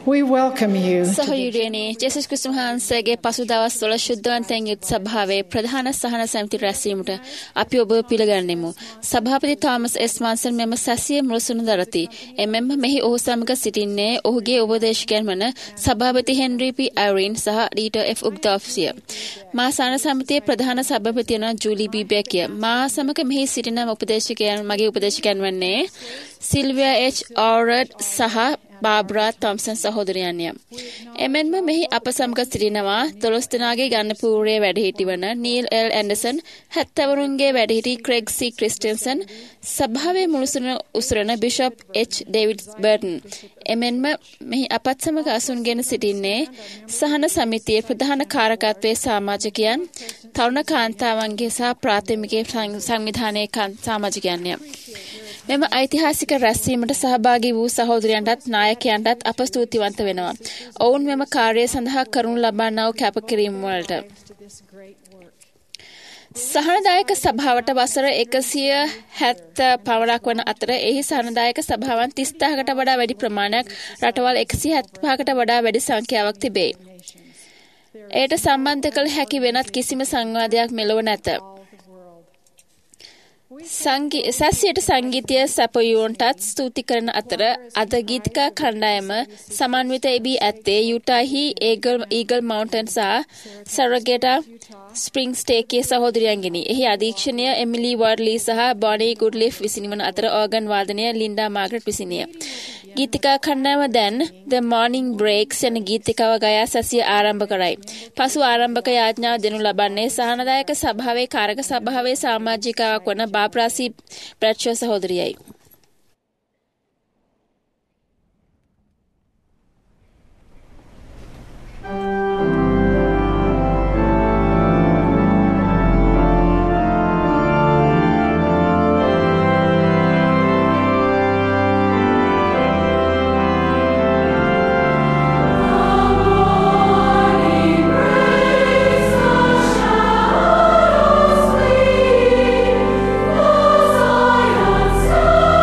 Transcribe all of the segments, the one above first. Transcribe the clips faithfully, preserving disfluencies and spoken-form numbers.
We welcome you. සහෝදරයනි, ජේසුස් ක්‍රිස්තුස් වහන්සේගේ පසු දවස්වල ශුද්ධවන්තයන් යුත් සභාවේ ප්‍රධාන සහන සමිති රැස්වීමට අපි ඔබ පිළිගන්නෙමු. සභාපති තෝමස් එස් මාන්සන් මෙම සැසිය මුළසුණු දරති. එමෙන්ම මෙහි ඔහු සමග සිටින්නේ ඔහුගේ උපදේශකයන් වන සභාපති හෙන්රි පී අයිරින් සහ රීටර් එෆ් උග්දාෆ්සිය. මා සහන සමිතියේ ප්‍රධාන සභාපති වන ජූලි බී බෙකිය. මා සමග මෙහි සිටින උපදේශකයන් මගේ උපදේශකයන් වන්නේ සිල්වියා එච් ආරඩ් සහ බාබ්‍රා තොම්සන් සහෝදරයන්ය. එමෙන්ම මෙහි අප සමග සිටිනවා දොළොස් දෙනාගේ ගන්නපූරේ වැඩහිටි වන නීල් එල් ඇන්ඩර්සන්, හැත්තවරුන්ගේ වැඩහිටි ක්‍රෙග් සී ක්‍රිස්ටන්සන්, සභාවේ මුළුසුන උසරන බිෂප් එච් ඩේවිඩ් බර්ටන්. එමෙන්ම මෙහි අපත් සමග අසුන්ගෙන සිටින්නේ සහන සමිතියේ ප්‍රධාන කාරකත්වයේ සමාජිකයන්, තරුණ කාන්තාවන්ගේ සහ ප්‍රාථමික සංවිධානයේ සමාජිකයන්ය. මෙම ඓතිහාසික රැස්වීමට සහභාගී වූ සහෝදරයන්ටත් නායකයන්ටත් අප ස්තුතිවන්ත වෙනවා. ඔවුන් මෙම කාර්යය සඳහා කරනු ලබන්නා වූ කැපකිරීම වලට. සහනදායක සභාවට වසර එකසිය හැත්තෑ පමණක් වන අතර එහි සහනදායක සභාවන් තිස් දාහකට වඩා වැඩි ප්‍රමාණයක් රටවල් එකසිය හැත්තෑපහකට වඩා වැඩි සංඛ්‍යාවක් තිබේ. එයට සම්බන්ධ කළ හැකි වෙනත් කිසිම සංවාදයක් මෙලොව නැත. සැසියට සංගීතය සැපයුවන්ටත් ස්තුති කරන අතර අද ගීතිකා කණ්ඩායම සමන්විත එබී ඇත්තේ යුටාහි ඊගල් මවුන්ටන් සහ සරගෙටා ස්ප්‍රින්ග් ස්ටේකේ සහෝදරයන්ගෙනි. එහි අධීක්ෂණය එමිලි වර්ලි සහ බොනි ගුඩ්ලිෆ් විසිනවන අතර ඕගන් වාදනය ලින්ඩා මාග්‍රට් විසිනිය. ගීතිකා කණ්ඩායම දැන් The Morning Breaks යන ගීතිකාව ගයා සැසිය ආරම්භ කරයි. පසු ආරම්භක යාඥාව දෙනු ලබන්නේ සහනදායක සභාවේ කාරක සභාවේ සමාජිකාවක් වන බාබ්‍රාසි බ්‍රැඩ්ෂෝ සහෝදරියයි. Zion,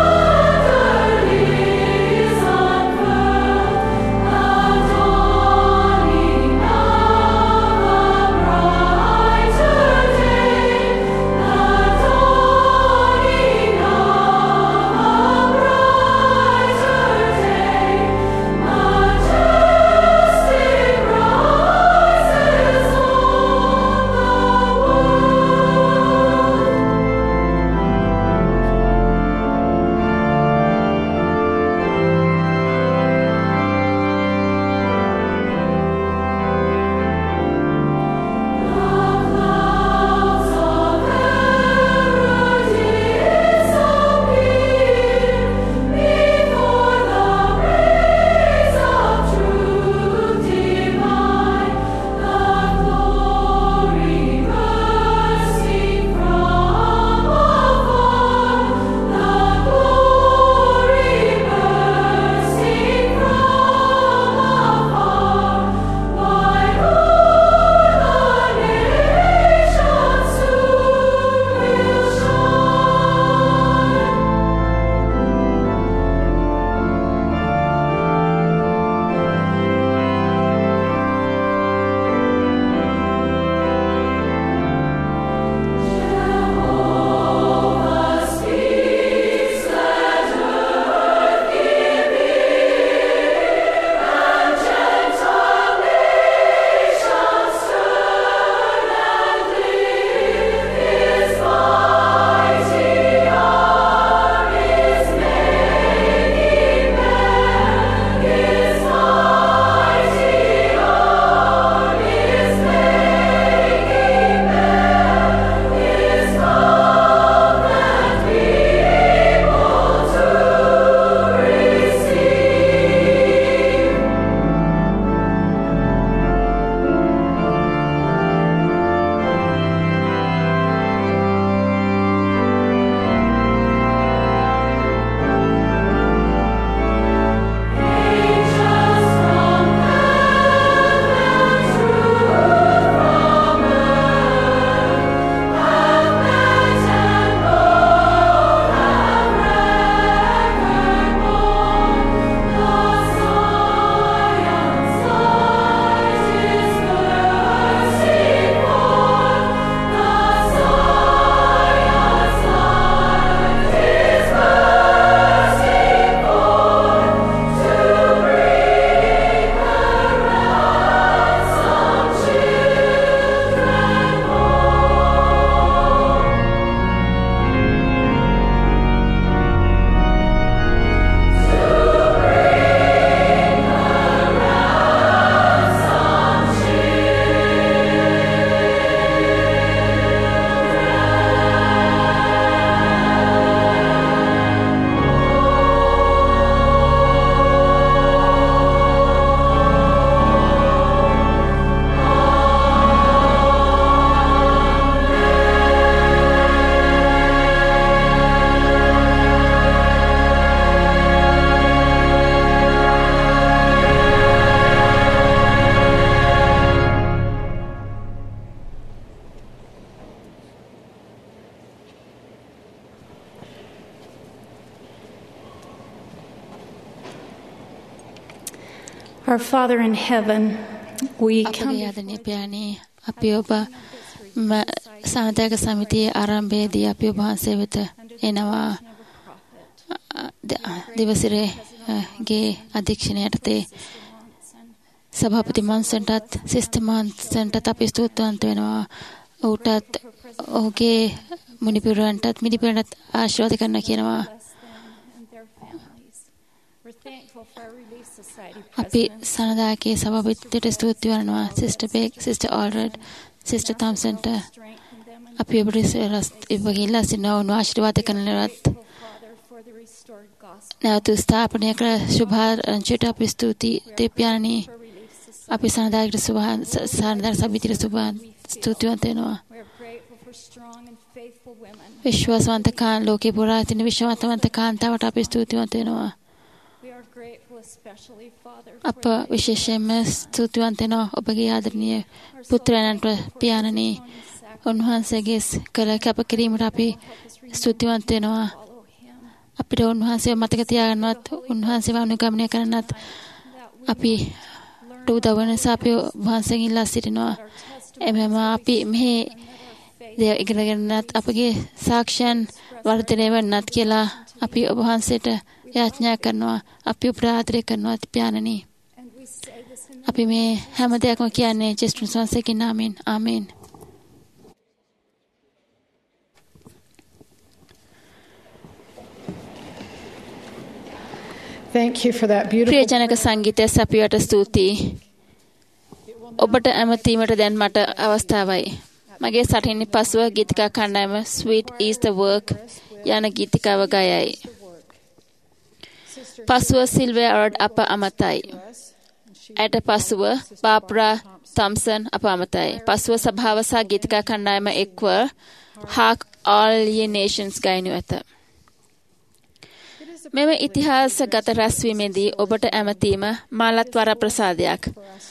Our Father in heaven, we come අපගේ ආදරණීය පියාණනි, අපි ඔබ සාන්තක සමිතියේ ආරම්භයේදී අපි ඔබ වහන්සේ වෙත එනවා. දිවසිරේගේ අධ්‍යක්ෂණය යටතේ සභාපති මන්සන්ටත් සිස්ටර් මන්සන්ටත් අපි ස්තුතිවන්ත වෙනවා. ඔහුටත් ඔහුගේ මුනිපිරුවන්ටත් මිනිපිරුවන්ටත් ආශිර්වාද කරන්න කියනවා. අපි සනදාගේ සභාපතිට ස්තුති කරනවා. Sister Beck, sister Allred, sister තොම්සන්ට අපි ඔබගේ ඉල්ලා සිටිනවා. ඔවුන් ආශිර්වාද කරනවත් නැවත ස්ථාපනය කර ශුභාරංචියට අපි ස්තුති දෙපියාණනි. අපි සනදාගට සනදාග සමිතියට ස්තුතිවන්ත වෙනවා. විශ්වාසවන්ත කාන් ලෝකේ පුරා තින විශ්වාසවන්ත කාන්තාවට අපි ස්තුතිවන්ත වෙනවා. අප විශේෂයෙන්ම ස්තුතිවන්ත වෙනවා ඔබගේ ආදරණීය පුත්‍රයන්ට පියාණනි. උන්වහන්සේගේ කළ කැපකිරීමට අපි ස්තුතිවන්ත වෙනවා. අපිට උන්වහන්සේව මතක තියාගන්නවත් උන්වහන්සේව අනුගමනය කරන්නත් අපි උදව් වෙන නිසා අපි වහන්සේගෙන් ඉල්ලා සිටිනවා. එමෙම අපි මෙහි දේ ඉගෙන ගන්නත් අපගේ සාක්ෂයන් වර්ධනය වෙන්නත් කියලා අපි ඔබ වහන්සේට යාඥා කරනවා. අපි ඔබට ආදරය කරනවා පියාණනි. අපි මේ හැම දෙයක්ම කියන්නේ ජේසුස් වහන්සේගේ නාමයෙන්. ආමේන්. Thank you for that beautiful ප්‍රියජනක සංගීතය සපියට ස්තුතියි. ඔබට ඇමතීමට දැන් මට අවස්ථාවයි. මගේ සටහින් පසුව ගීතිකා කණ්ඩායම Sweet is the Work යන ගීතිකාව ගයයි. පසුව සිල්වියා රොඩ් අප අමතයි. ඇයට පසුව බාබ්‍රා තොම්සන් අප අමතයි. පසුව සභාව සහ ගීතිකා කණ්ඩායම එක්ව Hark All Ye Nations ගයනු ඇත. මෙම ඉතිහාසගත රැස්වීමේදී ඔබට ඇමතීම මාලත් වර ප්‍රසාදයක්.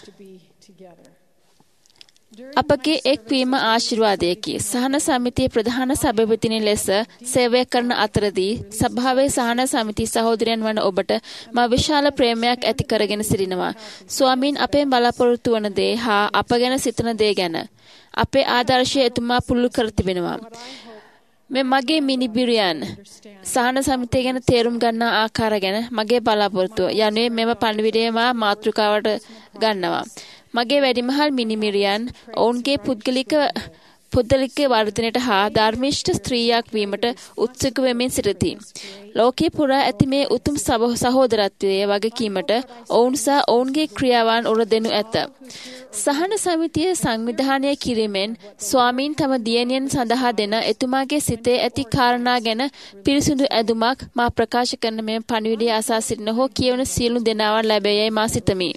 අපගේ එක්වීම ආශිර්වාදයකි. සහන සමිතියේ ප්‍රධාන සභාපතිනි ලෙස සේවය කරන අතරදී සභාවේ සහන සමිති සහෝදරයන් වන ඔබට මා විශාල ප්‍රේමයක් ඇති කරගෙන සිටිනවා. ස්වාමීන් අපේ බලාපොරොත්තු වන දේ හා අප ගැන සිතන දේ ගැන අපේ ආදර්ශය එතුමා පුළුල් කර තිබෙනවා. මේ මගේ මිනිබිරියන් සහන සමිතිය ගැන තේරුම් ගන්නා ආකාර ගැන මගේ බලාපොරොත්තුව යනුවේ මෙම පණිවිඩය මා මාතෘකාවට ගන්නවා. මගේ වැඩිමහල් මිනිමිරියන් ඔවුන්ගේ පුද්ගලික පුද්ගලික වර්ධනයට හා ධර්මිෂ්ඨ ස්ත්‍රියක් වීමට උත්සුක වෙමින් සිටිති. ලෝකේ පුරා ඇති මේ උතුම් සහෝදරත්වයේ වගකීමට ඔවුන් සහ ඔවුන්ගේ ක්‍රියාවන් උර දෙනු ඇත. සහන සමිතිය සංවිධානය කිරීමෙන් ස්වාමීන් තම දියණියන් සඳහා දෙන එතුමාගේ සිතේ ඇති කාරණා ගැන පිරිසිදු ඇදුමක් මා ප්‍රකාශ කරන මේ පණිවිඩය අසා සිටින හෝ කියවන සියලු දෙනාවන් ලැබෙයයි මා සිතමි.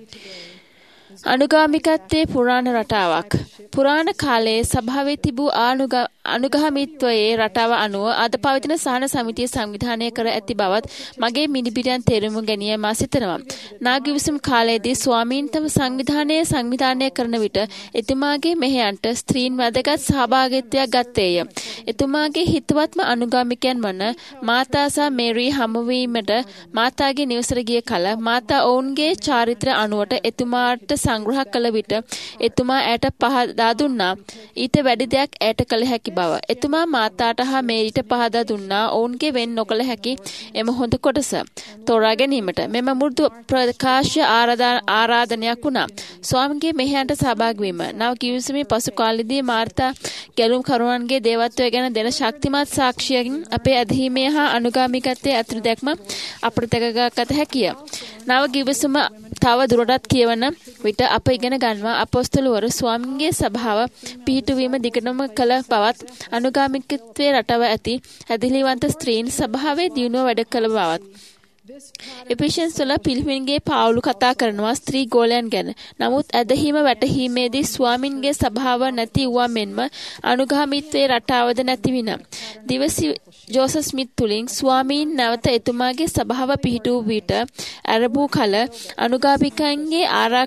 අනුගාමිකත්වයේ පුරාණ රටාවක්. පුරාණ කාලයේ සභාවේ තිබූ අනුගාමීත්වයේ රටාව අනුව අද පවතින සහන සමිතිය සංවිධානය කර ඇති බවත් මගේ මිනිබිරියන් තේරුම් ගැනීම මා සිතනවා. නාගවිසුම් කාලයේදී ස්වාමීන් තම සංවිධානයේ සංවිධානය කරන විට එතුමාගේ මෙහෙයන්ට ස්ත්‍රීන් වැදගත් සහභාගීත්වයක් ගත්තේය. එතුමාගේ හිතවත්ම අනුගාමිකයන් වන මාතා සහ මේරී හමුවීමට මාතාගේ නිවසට ගිය කල මාතා ඔවුන්ගේ චාරිත්‍ර අනුවට එතුමාට සංග්‍රහ කළ විට එතුමා ඇයට පහදා දුන්නා. ඊට වැඩි දෙයක් ඇයට කළ හැකි බව. එතුමා මාතාට හා මේරිට පහදා දුන්නා ඔවුන්ගේ වෙන් නොකළ හැකි එම හොඳ කොටස තෝරා ගැනීමට. මෙම මෘදු ප්‍රකාශය ආරාධනයක් වුණා. ස්වාමීන්ගේ මෙහෙයන්ට සහභාගී වීම. නව කිවිසුමේ පසු කාලෙදී මාර්තා ගැලුම් කරුවන්ගේ දේවත්වය ගැන දෙන ශක්තිමත් සාක්ෂියකින් අපේ ඇදහිීමේ හා අනුගාමිකත්වයේ අතුරු දැක්ම අපට දැකගත හැකිය. නව කිවිසුම තව දුරටත් කියවන විට අප ඉගෙන ගන්නවා අපොස්තලවරු ස්වාමීන්ගේ සභාව පිහිටුවීම දිගටම කළ බවත් අනුගාමිකත්වයේ රටව ඇති ඇදහිලිවන්ත ස්ත්‍රීන් සභාවේ දියුණුව වැඩ කළ බවත්. එපිෂන්ස් වල පිළිමින්ගේ පාවුලු කතා කරනවා ස්ත්‍රී ගෝලයන් ගැන. නමුත් ඇදහිීම වැටහීමේදී ස්වාමින්ගේ සභාව නැති වූවා මෙන්ම අනුගාමීත්වයේ රටාවද නැති වින. දිවසි ජෝසප් ස්මිත් තුලින් ස්වාමීන් නැවත එතුමාගේ සභාව පිහිටු විට අරබු කල අනුගාමිකයන්ගේ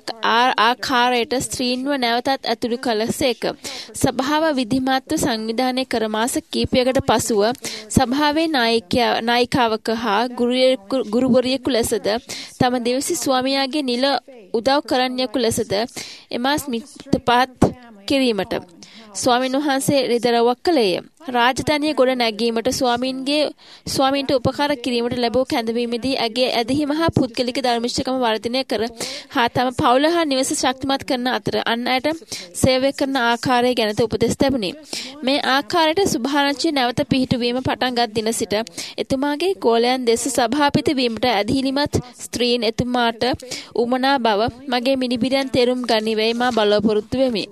ආකාරයට ස්ත්‍රීන්ව නැවතත් ඇතුළු කළසේක. සභාව විධිමත්ව සංවිධානය කර මාස කිහිපයකට පසුව සභාවේ නායිකාවක හා ගුරුවරයෙකු ගුරුවරියෙකු ලෙසද තම දෙවිසි ස්වාමියාගේ නිල උදව් කරන්නෙකු ලෙසද එමා ස්මිත්ට පත් කිරීමට ස්වාමීන් වහන්සේ රිදරවක් කළේය. රාජධානිය ගොඩ නැගීමට ස්වාමීන්ගේ ස්වාමීන්ට උපකාර කිරීමට ලැබූ කැඳවීමේදී ඇගේ ඇදහිම හා පුද්ගලික ධර්මිෂ්ඨකම වර්ධනය කර හා තම පවුල හා නිවස ශක්තිමත් කරන අතර අන් අයට සේවය කරන ආකාරය ගැනද උපදෙස් ලැබුණි. මේ ආකාරයට සුභාරංචිය නැවත පිහිටුවීම පටන් ගත් දින සිට එතුමාගේ ගෝලයන් දෙස සභාපති වීමට ඇදහිලිමත් ස්ත්‍රීන් එතුමාට උමනා බව මගේ මිනිබිරියන් තේරුම් ගනිවයි මා බලාපොරොත්තු වෙමි.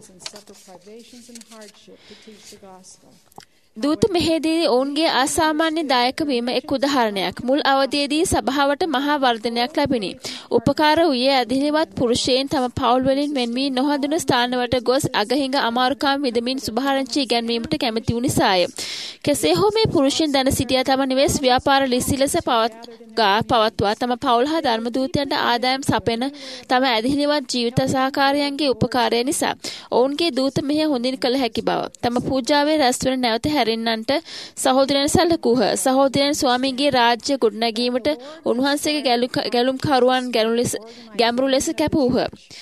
දූත මෙහෙදී ඔවුන්ගේ අසාමාන්‍ය දායක වීම එක් උදාහරණයක්. මුල් අවධියේදී සභාවට මහා වර්ධනයක් ලැබිනි. උපකාර වූයේ ඇදහිලිවත් පුරුෂයන් තම පවුල් වලින් වෙන් වී නොහඳුන ස්ථානවලට ගොස් අගහිඟ අමාරුකම් විඳමින් සුභාරංචි ඉගැන්වීමට කැමැති වූ නිසාය. කෙසේ හෝ මේ පුරුෂයන් දැන සිටියා තම නිවෙස් ව්‍යාපාර ලිසි ලෙස පවත්වා පවත්වා තම පවුල් හා ධර්ම දූතයන්ට ආදායම් සපයන තම ඇදහිලිවත් ජීවිත සහකාරයන්ගේ උපකාරය නිසා ඔවුන්ගේ දූත මෙහෙය හොඳින් කළ හැකි බව තම පූජාවේ රැස්වන නැවත හැරෙන්නන්ට සහෝදරයන් සැලකූහ. සහෝදරයන් ස්වාමීන්ගේ රාජ්‍ය ගොඩනැගීමට උන්වහන්සේගේ ගැලුම් කරුවන් ගැඹුරු ලෙස කැපූහ.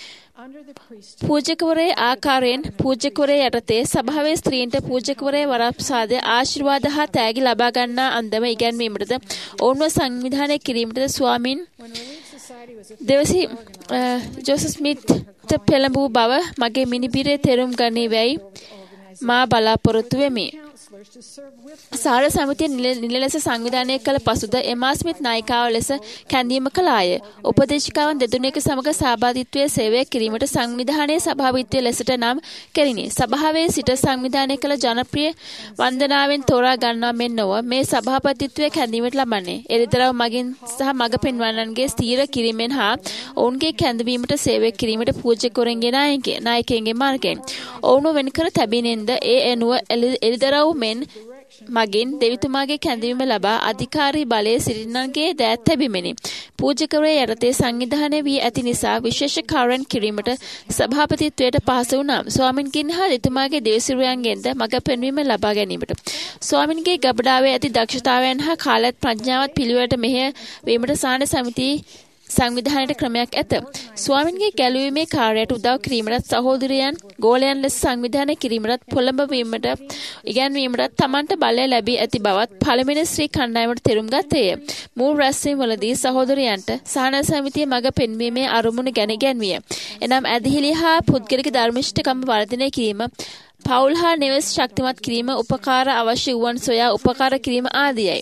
පූජකවරේ ආකාරයෙන් පූජකවරේ යටතේ සභාවේ ස්ත්‍රීන්ට පූජකවරේ වරප්‍රසාද ආශිර්වාද හා තෑගි ලබා ගන්නා අන්දම ඉගැන්වීමටද ඔවුන්ව සංවිධානය කිරීමටද ස්වාමීන් දෙවසි ජෝසප් ස්මිත් පෙළඹූ බව මගේ මිනිබිරේ තෙරුම් ගනිවැයි මා බලාපොරොත්තු වෙමි. සාර සමිතිය නිල ලෙස සංවිධානය කළ පසුද එමා ස්මිත් නායිකාව ලෙස කැඳීම කළාය. උපදේශිකාවන් දෙතුනෙක සමග සහභාගීත්වයේ සේවය කිරීමට සංවිධානයේ සභාපතිත්වය ලෙසට නම් කෙරිණි. සභාවේ සිට සංවිධානය කළ ජනප්‍රිය වන්දනාවෙන් තෝරා ගන්නවා මෙන් නොව මේ සභාපතිත්වය කැඳීමට ලබන්නේ. එරිදරව් මගින් සහ මග පෙන්වන්නන්ගේ ස්ථීර කිරීමෙන් හා ඔවුන්ගේ කැඳවීමට සේවය කිරීමට පූජකවරුන්ගේ නායකයන්ගේ මාර්ගයෙන් ඔවුන්ව වෙන් කර තැබීමෙන්ද ඒ එනුව එරිදරව් මෙන් මගින් දෙවිතුමාගේ කැඳවීම ලබා අධිකාරී බලයේ සිටින්නන්ගේ දෑත් තැබීමෙනි. පූජකවරේ යටතේ සංවිධානය වී ඇති නිසා විශේෂ කාර්යයන් කිරීමට සභාපතිත්වයට පහසු වුණා. ස්වාමින්ගෙන් හා දෙතුමාගේ දේවසිරුවන්ගෙන්ද මඟ පෙන්වීම ලබා ගැනීමට ස්වාමින්ගේ ගබඩාවේ ඇති දක්ෂතාවයන් හා කාලත් ප්‍රඥාවත් පිළිවෙලට මෙහෙය වීමට සාන සමිති සංවිධානයට ක්‍රමයක් ඇත. ස්වාමින්ගේ ගැලවීමේ කාර්යයට උදව් කිරීමට සහෝදරයන් ගෝලයන් ලෙස සංවිධානය කිරීමට පොළඹවීමට ඉගැන්වීමට තමන්ට බලය ලැබී ඇති බවත් පළමුවෙනි ශ්‍රී කණ්ඩායමට තෙරුම් ගත්තේය. මුල් රැස්වීමවලදී සහෝදරයන්ට සහන සමිතිය මඟ පෙන්වීමේ අරමුණ ගැන ඉගැන්විය. එනම් ඇදහිලි හා පුද්ගලික ධර්මිෂ්ඨකම් වර්ධනය කිරීම, පවුල් හා නිවෙස් ශක්තිමත් කිරීම, උපකාර අවශ්‍ය වූවන් සොයා උපකාර කිරීම ආදියයි.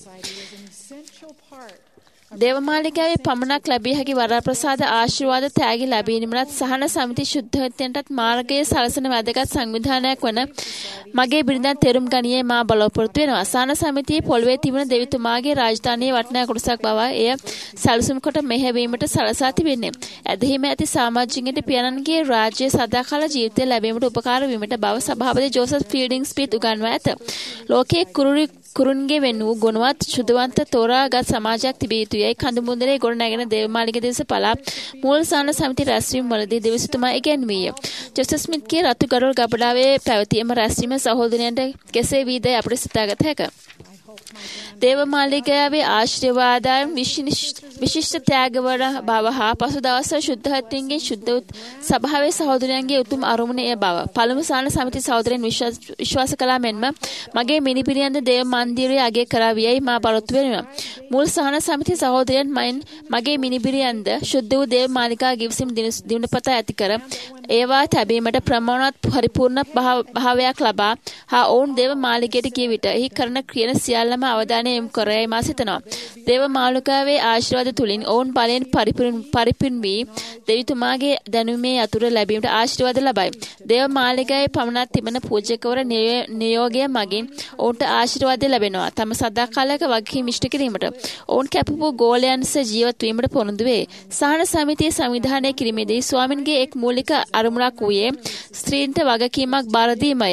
දේවමාලිකාවේ පමණක් ලැබිය හැකි වරප්‍රසාද ආශිර්වාද තෑගි ලැබීමත් සහන සමිති ශුද්ධත්වයටත් මාර්ගයේ සලසන වැදගත් සංවිධානයක් වන මගේ බිරිඳන් තෙරුම් ගනියේ මා බලාපොරොත්තු වෙනවා. සහන සමිතියේ පොළවේ තිබෙන දෙවිතුමාගේ රාජධානියේ වටිනා කොටසක් බව එය සැලසුම් කොට මෙහෙවීමට සලසා තිබෙන්නේ. ඇදහිම ඇති සමාජිකයන්ට පියාණන්ගේ රාජ්‍ය සදාකාල ජීවිතය ලැබීමට උපකාර වීමට බව සභාපති ජෝසප් ෆීල්ඩිං ස්මිත් උගන්වා ඇත. ලෝකයේ කුරුරි කුරුන්ගේ වෙන් වූ ගුණවත් ශුද්ධවන්ත තෝරාගත් සමාජයක් තිබිය යුතුයයි කඳුමුදුනේ ගොඩනැගෙන දේවමාලිග දෙස පලා මූල සාන සමිති රැස්වීම වලදී දෙවිසිතුමා ඉගැන්වීය. ජෝසප් ස්මිත්ගේ රතු ගඩොල් ගබඩාවේ පැවති එම රැස්වීම සහෝදරයන්ට කෙසේ වීදයි අපට සිතාගත හැකිය. දේවමාලිගාවේ ආශිර්වාදයන් විශිෂ්ට ත්‍යාගවල බව හා පසු දවස්වල ශුද්ධත්වයෙන් ශුද්ධ සභාවේ සහෝදරයන්ගේ උතුම් අරමුණ එය බව පළමු සාන සමිති සහෝදරයන් විශ්වාස කළා මෙන්ම මගේ මිනිපිරියන්ද දේව මන්දිරයේ අගය කරාවියයි මා බලාපොරොත්තු වෙනවා. මුල් සාන සමිති සහෝදරයන් මයින් මගේ මිනිපිරියන්ද ශුද්ධ වූ දේව මාලිකා ගිවිසුම් දිනුපත ඇති කර ඒවා තැබීමට ප්‍රමාණවත් පරිපූර්ණ භාවයක් ලබා හා ඔවුන් දේව මාලිගයට ගිය විට එහි කරන ක්‍රියන සියල්ලම අවධානය යොමු කරයි මා සිතනවා. දේව මාලිකාවේ ආශිර්වාද තුලින් ඔවුන් බලෙන් පරිපූර්ණ වී දෙවිතුමාගේ දැනුමේ අතුර ලැබීමට ආශිර්වාද ලබයි. දේව මාලිකාවේ පමණක් තිබෙන පූජකවර නියෝගය මගින් ඔවුන්ට ආශිර්වාද ලැබෙනවා. තම සදාකාලික වගකීම් ඉෂ්ට කිරීමට ඔවුන් කැපවූ ගෝලයන්ස ජීවත් වීමට පොරොන්දු වේ. සහන සමිතිය සංවිධානය කිරීමේදී ස්වාමින්ගේ එක් මූලික අරමුණක් වූයේ ස්ත්‍රීන්ට වගකීමක් බාර දීමය.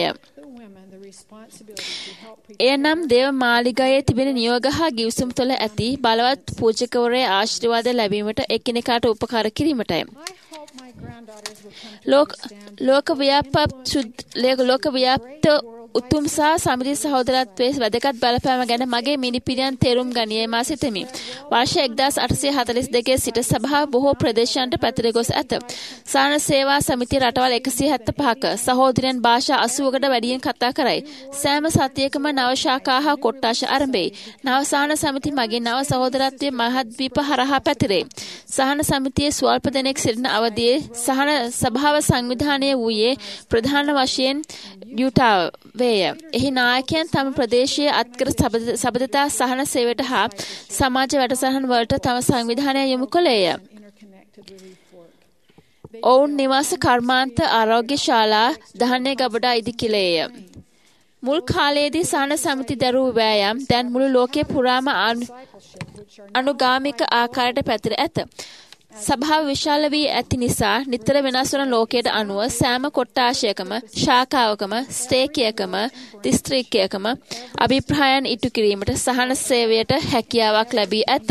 එය නම් දේව මාලිගයේ තිබෙන නියෝග හා ගිවිසුම් තුළ ඇති බලවත් පූජකවරේ ආශිර්වාද ලැබීමට එකිනෙකාට උපකාර කිරීමටයි. ලෝක ලෝක ව්‍යාප්ත ලෝක ව්‍යාප්ත උතුම් සහ සමිති සහෝදරත්වයේ වැදගත් බලපෑම ගැන මගේ මිනිපිරියන් තේරුම් ගනියේ මා සිතමි. වර්ෂ එක්දාස් අටසිය හතළිස් දෙකේ සිට සභාව බොහෝ ප්‍රදේශයන්ට පැතිර ගොස් ඇත. සහන සේවා සමිතිය රටවල් එකසිය හැත්තෑපහක සහෝදරයන් භාෂා අසූවකට වැඩියෙන් කතා කරයි. සෑම සතියකම නව ශාඛා හා කොට්ටාශ ආරම්භයි. නව සහන සමිති මගින් නව සහෝදරත්වයේ මහද්වීප හරහා පැතිරේ. සහන සමිතියේ ස්වල්ප දෙනෙක් සිටින අවධියේ සහන සභාව සංවිධානය වූයේ ප්‍රධාන වශයෙන් යුටාව වේය. එහි නායකයන් තම ප්‍රදේශයේ අත්කර සබඳතා සහන සේවයට හා සමාජ වැඩසටහන් වලට තම සංවිධානය යොමු කළේය. ඔවුන් නිවාස කර්මාන්ත ආරෝග්‍ය ශාලා ධාන්‍ය ගබඩා ඉදිකිළේය. මුල් කාලයේදී සහන සමිති දරූ වෑයම් දැන් මුළු ලෝකයේ පුරාම අනුගාමික ආකාරයට පැතිර ඇත. සභාව විශාල වී ඇති නිසා නිතර වෙනස් වන ලෝකයට අනුව සෑම කොට්ටාශයකම ශාඛාවකම ස්ටේකයකම දිස්ත්‍රික්කයකම අභිප්‍රායන් ඉටු කිරීමට සහන සේවයට හැකියාවක් ලැබී ඇත.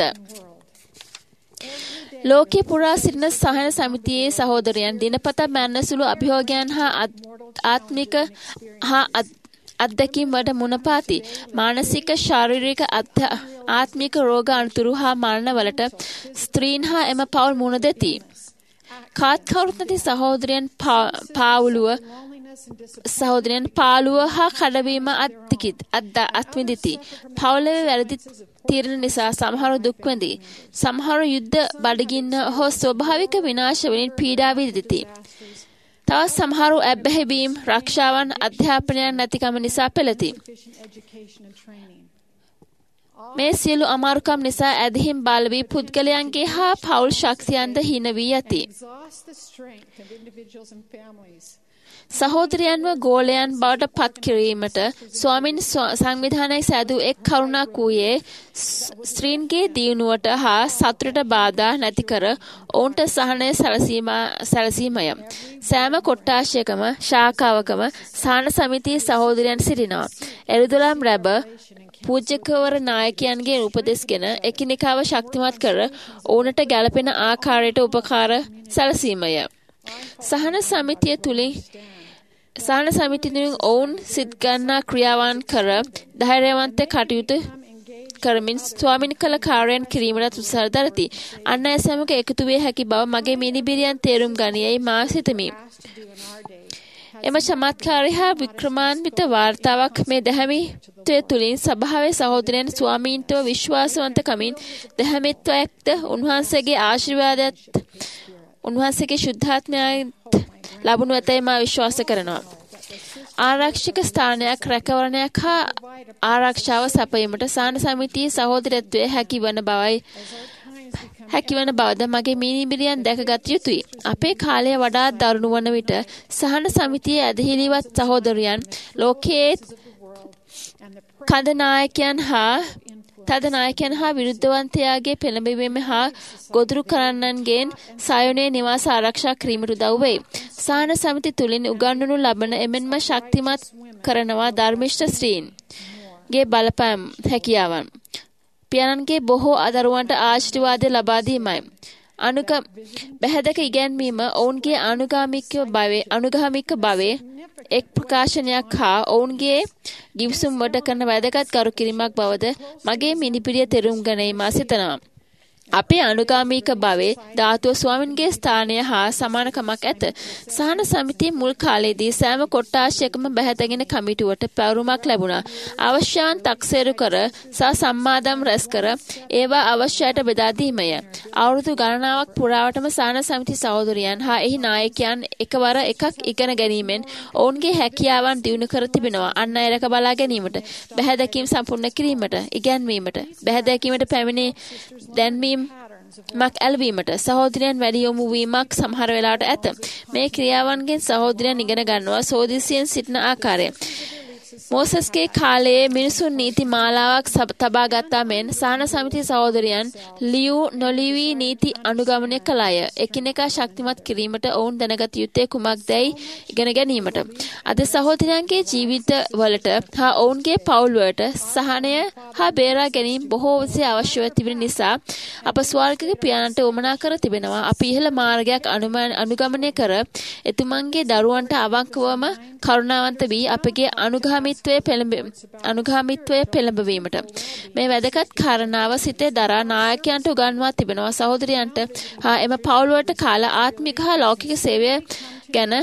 ලෝකයේ පුරා සිටින සහන සමිතියේ සහෝදරයන් දිනපතා මැන්න සුළු අභියෝගයන් හා ආත්මික හා අත්දැකීම් වලට මුණ පාති. මානසික ශාරීරික ආත්මික රෝග අනතුරු හා මරණ වලට ස්ත්‍රීන් හා එම පවුල් මුණ දෙති. කාත් කවුරුත් නැති සහෝදරයන් පාවුලුව සහෝදරයන් පාළුව හා කඩවීම අත්තිකිත් අත්විඳිති. පවුලේ වැරදි තීරණ නිසා සමහරු දුක් විඳි. සමහරු යුද්ධ බඩගින්න හෝ ස්වභාවික විනාශ වලින් පීඩා විඳිති. තවත් සමහරු ඇබ්බැහිවීම් රක්ෂාවන් අධ්‍යාපනයන් නැතිකම නිසා පෙළති. මේ සියලු අමාරුකම් නිසා ඇදහිම් බල වී පුද්ගලයන්ගේ හා පවුල් ශක්තියන්ද හින වී ඇති. සහෝදරයන්ව ගෝලයන් බවට පත් කිරීමට ස්වාමින් සංවිධානය සෑදූ එක් කරුණක් වූයේ ස්ත්‍රීන්ගේ දියුණුවට හා සතුටට බාධා නැති කර ඔවුන්ට සහනය සැලසීමය. සෑම කොට්ටාශයකම ශාඛාවකම සහන සමිතියේ සහෝදරයන් සිටිනවා. එරුදොලම් රැබ පූජ්‍යකවර නායකයන්ගේ උපදෙස්ගෙන එකිනෙකාව ශක්තිමත් කර ඔවුන්ට ගැළපෙන ආකාරයට උපකාර සැලසීමය. සහන සමිතිය තුලින් සහන සමිතියෙන් ඔවුන් සිත් ගන්නා ක්‍රියාවන් කර ධෛර්යවන්ත කටයුතු කරමින් ස්වාමින් කළ කාර්යයන් කිරීමට උත්සාහ දරති. අන් අය සමග එකතු විය හැකි බව මගේ මිනිබිරියන් තේරුම් ගනියයි මා සිතමි. එම චමත්කාරී හා වික්‍රමාන්විත වාර්තාවක් මේ දැහැමිත්වය තුළින් සභාවේ සහෝදරයන් ස්වාමීන්ටව විශ්වාසවන්තකමින් දැහැමිත්වයක්ද උන්වහන්සේගේ ආශිර්වාදයත් උන්වහන්සේගේ ශුද්ධාත්මයත් ලැබුණු ඇතැයි මා විශ්වාස කරනවා. ආරක්ෂක ස්ථානයක් රැකවරණයක් හා ආරක්ෂාව සපයීමට සහන සමිතියේ සහෝදරත්වයේ හැකිවන බවයි හැකිවන බවද මගේ මිනිබිරියන් දැකගත යුතුයි. අපේ කාලය වඩාත් දරුණු වන විට සහන සමිතියේ ඇදහිලිවත් සහෝදරයන් ලෝකයේ කඳ නායකයන් හා තද නායකයන් හා විරුද්ධවන්තයාගේ පෙළඹවීම හා ගොදුරු කරන්නන්ගෙන් සයුනේ නිවාස ආරක්ෂා කිරීමට උදව් වෙයි. සහන සමිති තුලින් උගන්වනු ලබන එමෙන්ම ශක්තිමත් කරනවා ධර්මිෂ්ඨ ස්ත්‍රීන්ගේ බලපෑම් හැකියාවන්. පියාණන්ගේ බොහෝ අදරුවන්ට ආශිර්වාද ලබා දීමයි. අනුක බැහැදක ඉගැන්වීම ඔවුන්ගේ අනුගාමික භවයේ අනුගාමික භවයේ එක් ප්‍රකාශනයක් හා ඔවුන්ගේ ගිවිසුම් වලට කරන වැදගත් කරු කිරීමක් බවද මගේ මිනිපිරිය තෙරුම් ගනියි මා සිතනවා. අපේ අනුගාමික භවයේ ධාතුව ස්වාමින්ගේ ස්ථානය හා සමානකමක් ඇත. සහන සමිතියේ මුල් කාලයේදී සෑම කොට්ටාශයකම බැහැදගෙන කමිටුවට පැවරුමක් ලැබුණා. අවශ්‍යයන් තක්සේරු කර සහ සම්මාදම් රැස් කර ඒවා අවශ්‍යයට බෙදා දීමය. අවුරුදු ගණනාවක් පුරාවටම සහන සමිති සහෝදරයන් හා එහි නායකයන් එකවර එකක් ඉගෙන ගැනීමෙන් ඔවුන්ගේ හැකියාවන් දියුණු කර තිබෙනවා. අන් අය රැක බලා ගැනීමට, බැහැදකීම් සම්පූර්ණ කිරීමට, ඉගැන්වීමට, බැහැදකීමට පැමිණි දැන්වීම මක් ඇල්වීමට සහෝදරයන් වැඩි යොමු වීමක් සමහර වෙලාවට ඇත. මේ ක්‍රියාවන්ගෙන් සහෝදරයන් ඉගෙන ගන්නවා සෝදිසියෙන් සිටින ආකාරය. මෝසස්ගේ කාලයේ මිනිසුන් නීති මාලාවක් තබා ගත්තා මෙන් සහන සමිති සහෝදරයන් ලියූ නොලිවී නීති අනුගමනය කළාය. එකිනෙකා ශක්තිමත් කිරීමට ඔවුන් දැනගත යුත්තේ කුමක්දැයි ඉගෙන ගැනීමට. අද සහෝදරයන්ගේ ජීවිතවලට හා ඔවුන්ගේ පවුල්වලට සහනය හා බේරා ගැනීම බොහෝ විට අවශ්‍යව තිබෙන නිසා අප ස්වර්ගික පියාණන්ට උවමනා කර තිබෙනවා. අපි ඉහළ මාර්ගයක් අනුගමනය කර එතුමන්ගේ දරුවන්ට අවංකවම කරුණාවන්ත වී අපගේ අනුගාමී අනුගාමීත්වයේ පෙළඹ අනුගාමීත්වයේ පෙළඹවීමට මේ වැදගත් කාරණාව සිතේ දරා නායකයන්ට උගන්වා තිබෙනවා. සහෝදරයන්ට හා එම පවුල් වලට කාල ආත්මික හා ලෞකික සේවය ගැන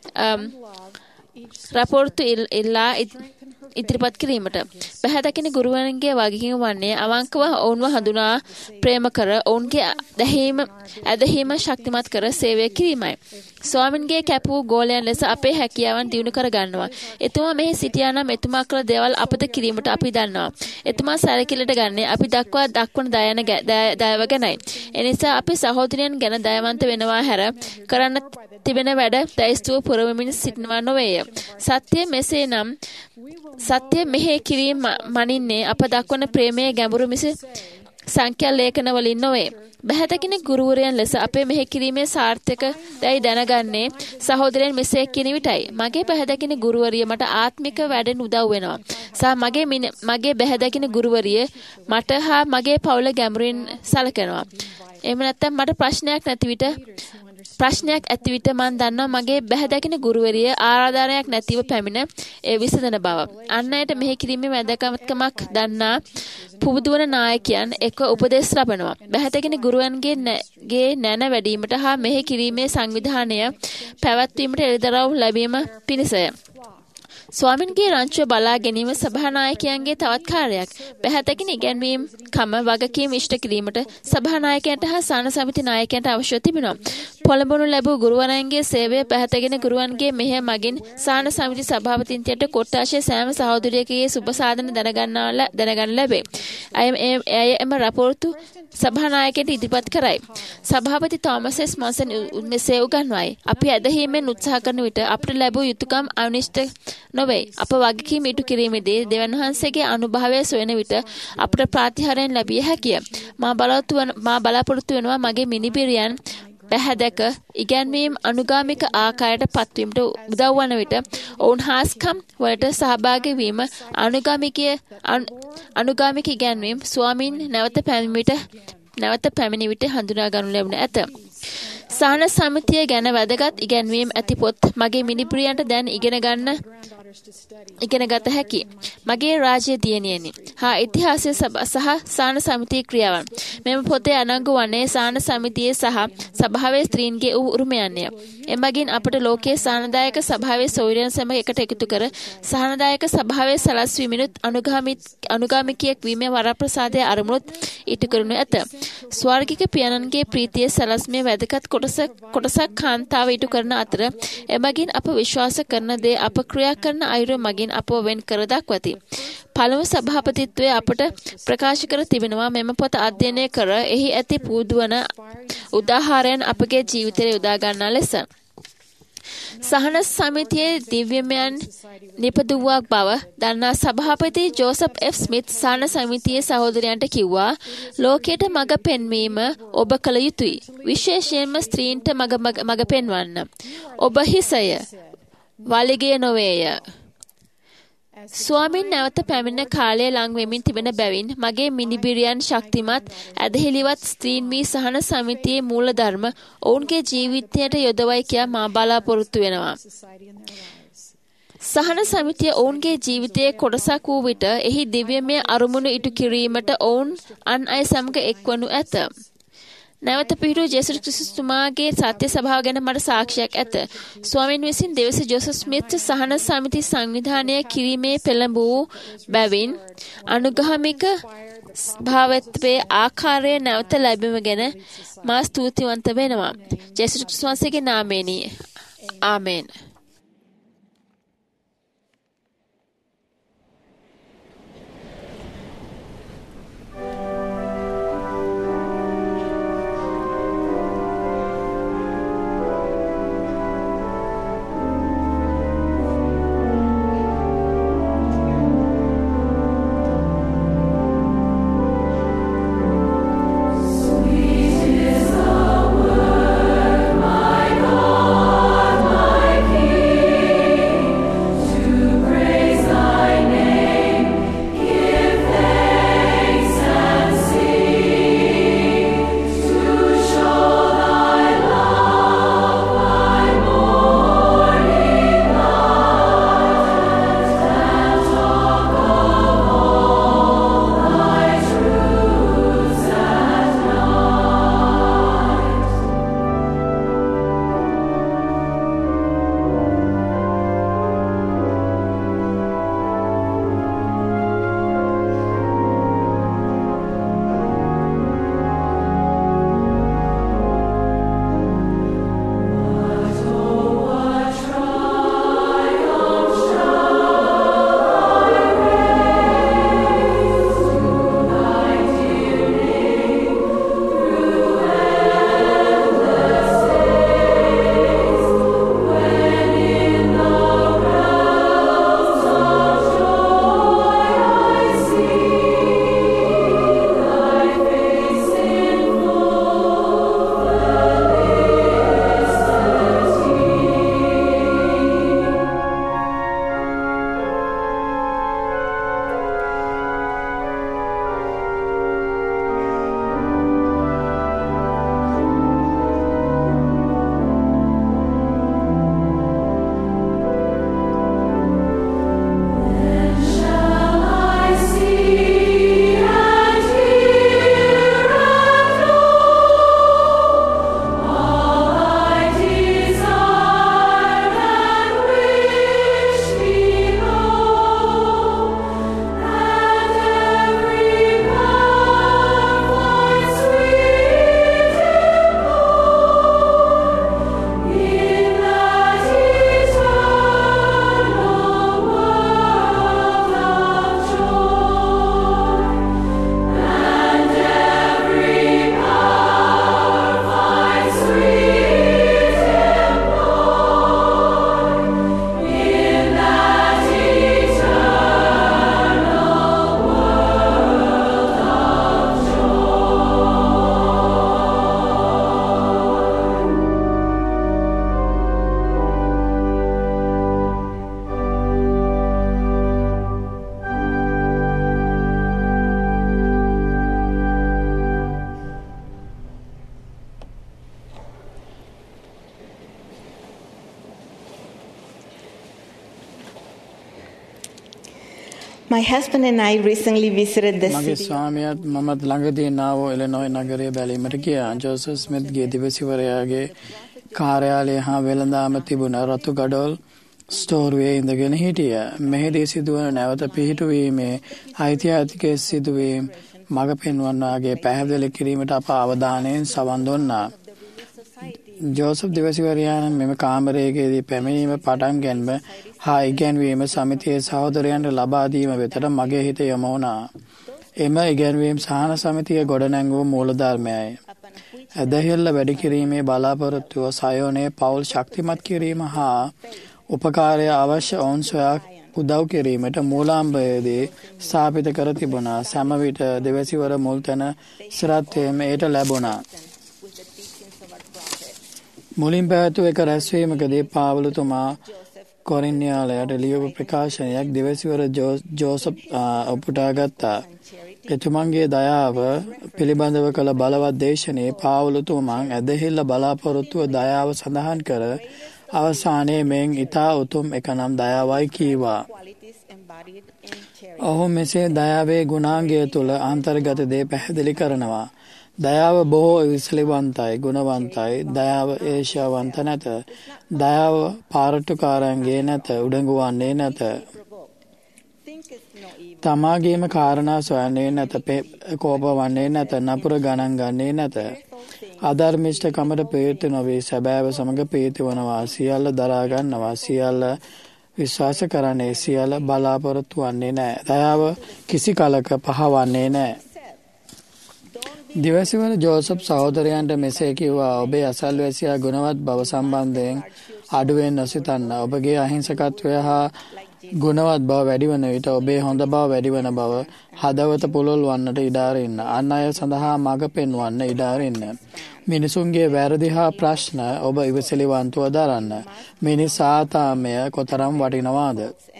රපෝර්තු ඉල්ලා ඉදිරිපත් කිරීමට පැහැදකින ගුරුවරන්ගේ වගකීම වන්නේ අවංකව ඔවුන්ව හඳුනා ප්‍රේම කර ඔවුන්ගේ දැහීම ඇදහිම ශක්තිමත් කර සේවය කිරීමයි. ස්වාමින්ගේ කැපූ ගෝලයන් ලෙස අපේ හැකියාවන් දියුණු කර ගන්නවා. එතුමා මෙහි සිටියා නම් එතුමා කළ දේවල් අපද කිරීමට අපි දන්නවා. එතුමා සැලකිලිට ගන්නේ අපි දක්වා දක්වන දයන දයව ගැනයි. එනිසා අපි සහෝදරයන් ගැන දයවන්ත වෙනවා හැර කරන්න තිබෙන වැඩ දැයිස්තුව පුරවමින් සිටිනවා නොවේය. සත්‍ය මෙසේ නම් සත්‍ය මෙහි කිරීම මනින්නේ අප දක්වන ප්‍රේමයේ ගැඹුරු මිස සංඛ්‍යා ලේඛන වලින් නොවේ. බහැදකින ගුරුවරයන් ලෙස අපේ මෙහි කිරීමේ සාර්ථක දැයි දැනගන්නේ සහෝදරයන් මෙසේ කියන විටයි. මගේ බහැදකින ගුරුවරිය මට ආත්මික වැඩෙන් උදව් වෙනවා. සහ මගේ මගේ බහැදකින ගුරුවරිය මට හා මගේ පවුල ගැඹුරින් සලකනවා. එහෙම නැත්නම් මට ප්‍රශ්නයක් නැති විට ප්‍රශ්නයක් ඇති විට මන් දන්නවා මගේ බැහැදකින ගුරුවරිය ආරාධනයක් නැතිව පැමිණ ඒ විසඳන බව. අන් අයට මෙහි කිරීමේ වැදගත්කමක් දන්නා පුබුදුවන නායකයන් එක්ව උපදෙස් ලබනවා. බැහැදකින ගුරුවන්ගේ ගේ නැන වැඩීමට හා මෙහි කිරීමේ සංවිධානය පැවැත්වීමට එළිදරව් ලැබීම පිණිසය. ස්වාමින්ගේ රංචුව බලා ගැනීම සභානායකයන්ගේ තවත් කාර්යයක්. බැහැදකින ඉගැන්වීම් කම වගකීම් ඉෂ්ට කිරීමට සභානායකයන්ට හා සාන සමිති නායකයන්ට අවශ්‍ය තිබෙනවා. පොළඹවනු ලැබූ ගුරුවරයන්ගේ සේවය පැහැදගෙන ගුරුවන්ගේ මෙහෙය මගින් සාන සමිති සභාපතින්තියට කොට්ටාශය සෑම සහෝදරියකගේ සුබ සාධන දැනගන්න ලැබේ. ඇය එම රපෝර්තු සභානායකයට ඉදිරිපත් කරයි. සභාපති තෝමස් එස් මොන්සන් මෙසේ උගන්වයි. අපි ඇදහීමෙන් උත්සාහ කරන විට අපට ලැබූ යුතුයකම් අනිෂ්ට නොවේ. අප වගකීම් ඉටු කිරීමේදී දෙවන් වහන්සේගේ අනුභවය සොයන විට අපට ප්‍රතිහාරයෙන් ලැබිය හැකිය. මා බලාපොරොත්තු වෙනවා මගේ මිනිබිරියන් පැහැදක ඉගැන්වීම් අනුගාමික ආකාරයට පත්වීමට උදව් වන විට ඔවුන් හාස්කම් වලට සහභාගී වීම අනුගාමිකය අනුගාමික ඉගැන්වීම් ස්වාමීන් නැවත පැමිණිවිට නැවත පැමිණි විට හඳුනා ගනු ලැබුණ ඇත. සහන සමිතිය ගැන වැදගත් ඉගැන්වීම් ඇති පොත් මගේ මිනිබිරියන්ට දැන් ඉගෙන ගන්න ඉගෙන ගත හැකි. මගේ රාජ්‍ය දියණියනි හා ඉතිහාසය සහ සාන සමිතියේ ක්‍රියාවන්. මෙම පොතේ අනංගු වන්නේ සාන සමිතියේ සහ සභාවේ ස්ත්‍රීන්ගේ උරුමයන්ය. එමගින් අපට ලෝකයේ සානදායක සභාවේ සොයුරියන් සමග එකට එකතු කර සානදායක සභාවේ සලස්වීමෙනුත් අනුගාමිකයෙක් වීමේ වරප්‍රසාදය අරමුණුත් ඉටු කරනු ඇත. ස්වර්ගික පියාණන්ගේ ප්‍රීතියේ සලස්මේ වැදගත් කොටස කොටසක් කාන්තාව ඉටු කරන අතර එමගින් අප විශ්වාස කරන දේ අප ක්‍රියා කරන අයුරු මගින් අපව වෙන් කර දක්වති. පළමු සභාපතිත්වය අපට ප්‍රකාශ කර තිබෙනවා මෙම පොත අධ්‍යයනය කර එහි ඇති පුදුවන උදාහරණයන් අපගේ ජීවිතයේ යොදා ගන්නා ලෙස. සහන සමිතියේ දිව්‍යමයන් නිපදුවක් බව දන්නා සභාපති ජෝසප් එෆ් ස්මිත් සහන සමිතියේ සහෝදරයන්ට කිව්වා ලෝකයට මඟ පෙන්වීම ඔබ කළ යුතුයි. විශේෂයෙන්ම ස්ත්‍රීන්ට මඟ මඟ පෙන්වන්න. ඔබ හිසය වලිගය නොවේය. ස්වාමින් නැවත පැමිණ කාලය ලං වෙමින් තිබෙන බැවින් මගේ මිනිබිරියන් ශක්තිමත් ඇදහිලිවත් ස්ත්‍රීන් වී සහන සමිතියේ මූලධර්ම ඔවුන්ගේ ජීවිතයට යොදවයි කියා මා බලාපොරොත්තු වෙනවා. සහන සමිතිය ඔවුන්ගේ ජීවිතයේ කොටසක් වූ විට එහි දිව්‍යමය අරමුණු ඉටු කිරීමට ඔවුන් අන් අය සමග එක්වනු ඇත. නැවත පිහිටු ජේසුස් ක්‍රිස්තුමාගේ සත්‍ය සභාව ගැන මට සාක්ෂියක් ඇත. ස්වාමීන් විසින් දෙවස ජෝසප් ස්මිත් සහන සමිති සංවිධානය කිරීමේ පෙළඹවූ බැවින් අනුගාමික භාවත්වයේ ආකාරය නැවත ලැබීම ගැන මා ස්තුතිවන්ත වෙනවා. ජේසුස් ක්‍රිස්තුස්ගේ නාමයෙනි. ආමේන්. My God, my My husband and I recently visited the මගේ city. ස්වාමියාත් මමත් ළඟදී නාව ඉලිනොයි නගරයේ බැලීමට ගියා. ජෝසප් ස්මිත්ගේ දිවසිවරයාගේ කාර්යාලය හා වෙළඳාම තිබුණ රතු ගඩොල් ස්ටෝරුවේ ඉඳගෙන හිටියා. මෙහිදී සිදුවන නැවත පිහිටුවීමේ ඓතිහාසික සිදුවීම් මඟ පෙන්වන්නාගේ පැහැදිලි කිරීමට අප අවධානයෙන් සවන් දුන්නා. ජෝසප් දිවසිවරයාණන් මෙම කාමරයේදී පැමිණීම පටන් ගැනීම හා ඉගැන්වීම සමිතියේ සහෝදරයන්ට ලබා දීම වෙතට මගේ හිත යොමු වුණා. එම ඉගැන්වීම් සහන සමිතිය ගොඩනැංවූ මූලධර්මයයි. ඇදහිල්ල වැඩි කිරීමේ බලාපොරොත්තුව සයෝනයේ පවුල් ශක්තිමත් කිරීම හා උපකාරය අවශ්‍ය ඔවුන් සොයා උදව් කිරීමට මූලාම්බයේදී ස්ථාපිත කර තිබුණා. සෑම විට දෙවැසිවර මුල් තැන ස්ථිරත්වයෙන් එයට ලැබුණා. මුලින් පැවැත්වූ එක රැස්වීමකදී පාවුලතුමා කොරින්තියාලයට ලියපු ප්‍රකාශනයක් දෙවැසිවර ජෝසප් උපුටා ගත්තා. එතුමන්ගේ දයාව පිළිබඳව කළ බලවත් දේශනයේ පාවුලතුමන් ඇදහිල්ල බලාපොරොත්තුව දයාව සඳහන් කර අවසානයේ මෙන් ඉතා උතුම් එක නම් දයාවයි කීවා. ඔහු මෙසේ දයාවේ ගුණාංගය තුළ අන්තර්ගත දේ පැහැදිලි කරනවා. දයාව බොහෝ විසලිවන්තයි, ගුණවන්තයි. දයාව ඒෂ්‍යාවන්ත නැත. දයාව පාරට්ටුකාරයන්ගේ නැත, උඩඟු වන්නේ නැත. තමාගේම කාරණා සොයන්නේ නැත, කෝප වන්නේ නැත, නපුර ගණන් ගන්නේ නැත. අධර්මිෂ්ඨකමට ප්‍රේරිත නොවේ, සැබෑව සමග ප්‍රීති වනවා. සියල්ල දරා ගන්නවා, සියල්ල විශ්වාස කරන්නේ, සියල්ල බලාපොරොත්තු වන්නේ නැහැ. දයාව කිසි කලක පහවන්නේ නැහැ. දිවසිවර ජෝසප් සහෝදරයන්ට මෙසේ කිව්වා, ඔබේ අසල්වැසියා ගුණවත් බව සම්බන්ධයෙන් අඩුවෙන් නොසිතන්න. ඔබගේ අහිංසකත්වය හා ගුණවත් බව වැඩිවන විට ඔබේ හොඳ බව වැඩිවන බව හදවත පුළුල් වන්නට ඉඩ අරින්න. අන් අය සඳහා මඟ පෙන්වන්න ඉඩ අරින්න. මිනිසුන්ගේ වැරදි හා ප්‍රශ්න ඔබ ඉවසිලිවන්තව දරන්න. මිනිස් ආතාමය කොතරම් වටිනවාද?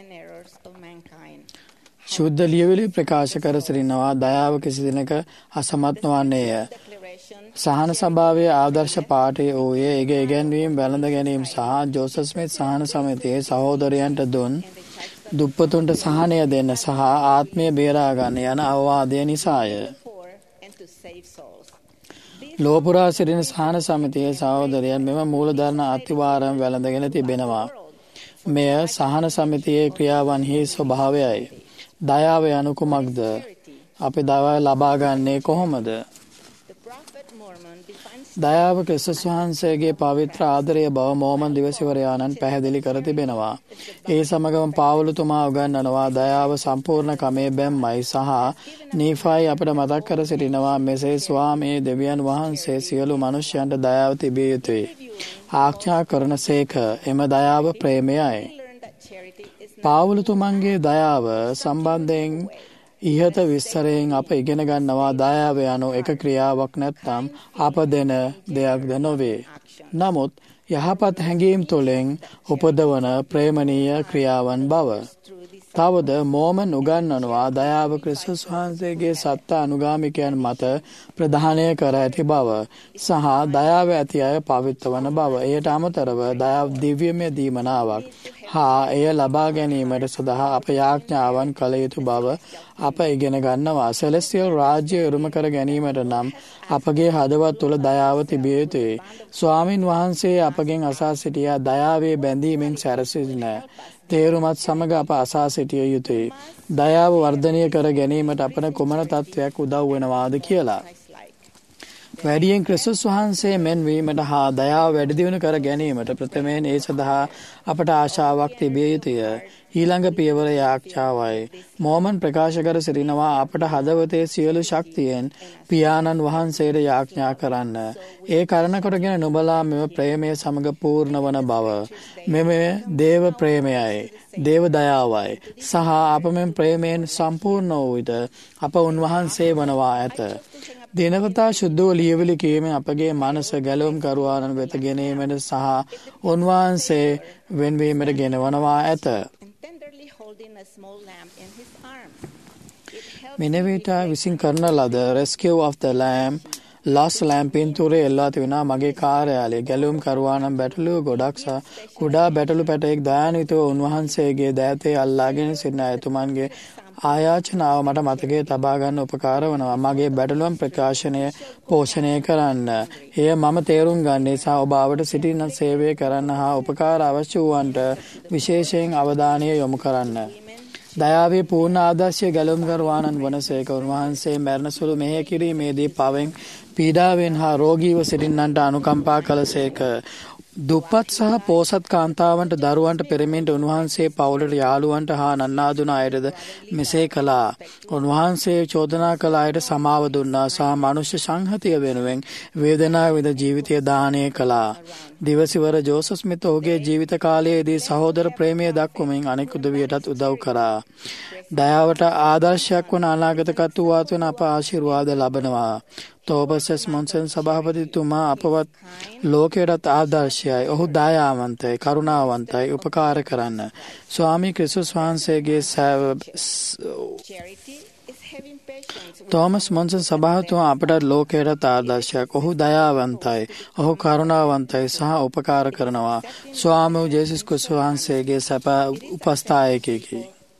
ශුද්ධ ලියවිලි ප්‍රකාශ කර සිටිනවා. දයාව කිසි දිනක අසමත් නොවන්නේය. සහන සභාවේ ආදර්ශ පාඨය වූයේ එග ඉගැන්වීම් වැළඳ ගැනීම සහ ජෝසප් ස්මිත් සහන සමිතියේ සහෝදරයන්ට දුන් දුප්පතුන්ට සහනය දෙන්න සහ ආත්මය බේරා ගන්න යන අවවාදය නිසාය. ලෝපුරා සිටින සහන සමිතියේ සහෝදරයන් මෙම මූලධර්ම අතිවාරම් වැළඳගෙන තිබෙනවා. මෙය සහන සමිතියේ ක්‍රියාවන්හි ස්වභාවයයි. දයාව යනු කුමක්ද? අපි දයාව ලබා ගන්නේ කොහොමද? දයාව ක්‍රිස්තුස් වහන්සේගේ පවිත්‍ර ආදරය බව මෝමන් දිවසිවරයාණන් පැහැදිලි කර තිබෙනවා. ඒ සමගම පාවුලතුමා උගන්වනවා දයාව සම්පූර්ණ කමේ බැම්මයි සහ නීෆයි අපට මතක් කර සිටිනවා මෙසේ ස්වාමී දෙවියන් වහන්සේ සියලු මනුෂ්‍යයන්ට දයාව තිබිය යුතුයි. ආඥා කරන සේක. එම දයාව ප්‍රේමයයි. පාවුලතුමන්ගේ දයාව සම්බන්ධයෙන් ඉහත විස්තරයෙන් අප ඉගෙන ගන්නවා දයාව යනු එක ක්‍රියාවක් නැත්නම් අප දෙන දෙයක්ද නොවේ. නමුත් යහපත් හැඟීම් තුළින් උපදවන ප්‍රේමණීය ක්‍රියාවන් බව. තවද මෝමන් උගන්වනවා දයාව ක්‍රිස්තුස් වහන්සේගේ සත්‍ය අනුගාමිකයන් මත ප්‍රධානය කර ඇති බව සහ දයාව ඇති අය පවිත්‍ර වන බව. එයට අමතරව දයාව දිව්‍යමය දීමනාවක් හා එය ලබා ගැනීමට සඳහා අප යාඥාවන් කළ යුතු බව අප ඉගෙන ගන්නවා. සෙලෙස්ටියල් රාජ්‍ය උරුම කර ගැනීමට නම් අපගේ හදවත් තුළ දයාව තිබිය යුතුයි. ස්වාමින් වහන්සේ අපගෙන් අසා සිටියා දයාවේ බැඳීමෙන් සැරසෙන්න. තේරුමත් සමග අප අසා සිටිය යුතුයි. දයාව වර්ධනය කර ගැනීමට අපට කුමන තත්ත්වයක් උදව් වෙනවාද කියලා. වැඩියෙන් ක්‍රිස්තුස් වහන්සේ මෙන් වීමට හා දයාව වැඩි දියුණු කර ගැනීමට ප්‍රථමයෙන් ඒ සඳහා අපට ආශාවක් තිබිය යුතුය. ඊළඟ පියවර යාඥාවයි. මෝමන් ප්‍රකාශ කර සිටිනවා අපට හදවතේ සියලු ශක්තියෙන් පියාණන් වහන්සේට යාඥා කරන්න. ඒ කරන කොටගෙන නුඹලා මෙම ප්‍රේමය සමග පූර්ණ වන බව. මෙම දේව ප්‍රේමයයි. දේව දයාවයි. සහ අප මෙම ප්‍රේමයෙන් සම්පූර්ණ වූ විට අප උන්වහන්සේ වනවා ඇත. දිනපතා ශුද්ධව ලියවිලි කීමෙන් අපගේ මනස ගැලවුම් කරුවාණන් වෙත ගෙනීමට සහ උන්වහන්සේ වෙන්වීමට ගෙනවනවා ඇත. මිනවිටා විසින් කරන ලද Rescue of the Lamb Lost Lamb පින්තූරය එල්ලා තිබෙනා මගේ කාර්යාලයේ ගැලවුම් කරුවාණන් බැටළුව ගොඩක් සහ කුඩා බැටළු පැටයෙක් දයාන්විතව උන්වහන්සේගේ දෑතේ අල්ලාගෙන සිටින එතුමන්ගේ ආයාචනාව මට මතකයේ තබා ගන්න උපකාර වනවා. මගේ බැටළුවන් ප්‍රකාශනය පෝෂණය කරන්න. එය මම තේරුම් ගන්නේ සහ ඔබ ආවට සිටින සේවය කරන්න හා උපකාර අවශ්‍ය වූවන්ට විශේෂයෙන් අවධානය යොමු කරන්න. දයාවේ පූර්ණ ආදර්ශය ගැලුම්කරුවාණන් වනසේක. උන්වහන්සේ මරණ සුළු මෙහෙය කිරීමේදී පවෙන් පීඩාවෙන් හා රෝගීව සිටින්නන්ට අනුකම්පා කළසේක. දුප්පත් සහ පෝසත් කාන්තාවන්ට දරුවන්ට පෙරමින්ට උන්වහන්සේ පවුලට යාළුවන්ට හා නන්නාදුන අයටද මෙසේ කළා. උන්වහන්සේ චෝදනා කළ අයට සමාව දුන්නා සහ මනුෂ්‍ය සංහතිය වෙනුවෙන් වේදනා විඳ ජීවිතය දානය කළා. දිවසිවර ජෝසප් ස්මිත් ඔහුගේ ජීවිත කාලයේදී සහෝදර ප්‍රේමය දක්වමින් අනෙක් උදවියටත් උදව් කරා. දයාවට ආදර්ශයක් වන අනාගත කතුවාත් වන අප ආශිර්වාද ලබනවා. තෝබස් මොන්සන් සභාපතිතුමා අපවත් ලෝකයටත් ආදර්ශයයි. ඔහු දයාවන්තයි, කරුණාවන්තයි, උපකාර කරන්න. ස්වාමී ක්‍රිස්තුස් වහන්සේගේ සෑව තෝමස් මොන්සන් සභාපතිතුමා අපට ලෝකයටත් ආදර්ශයක්. ඔහු දයාවන්තයි, ඔහු කරුණාවන්තයි සහ උපකාර කරනවා. ස්වාමී ජේසුස් ක්‍රිස්තුස් වහන්සේගේ සැප උපස්ථායකයෙකි.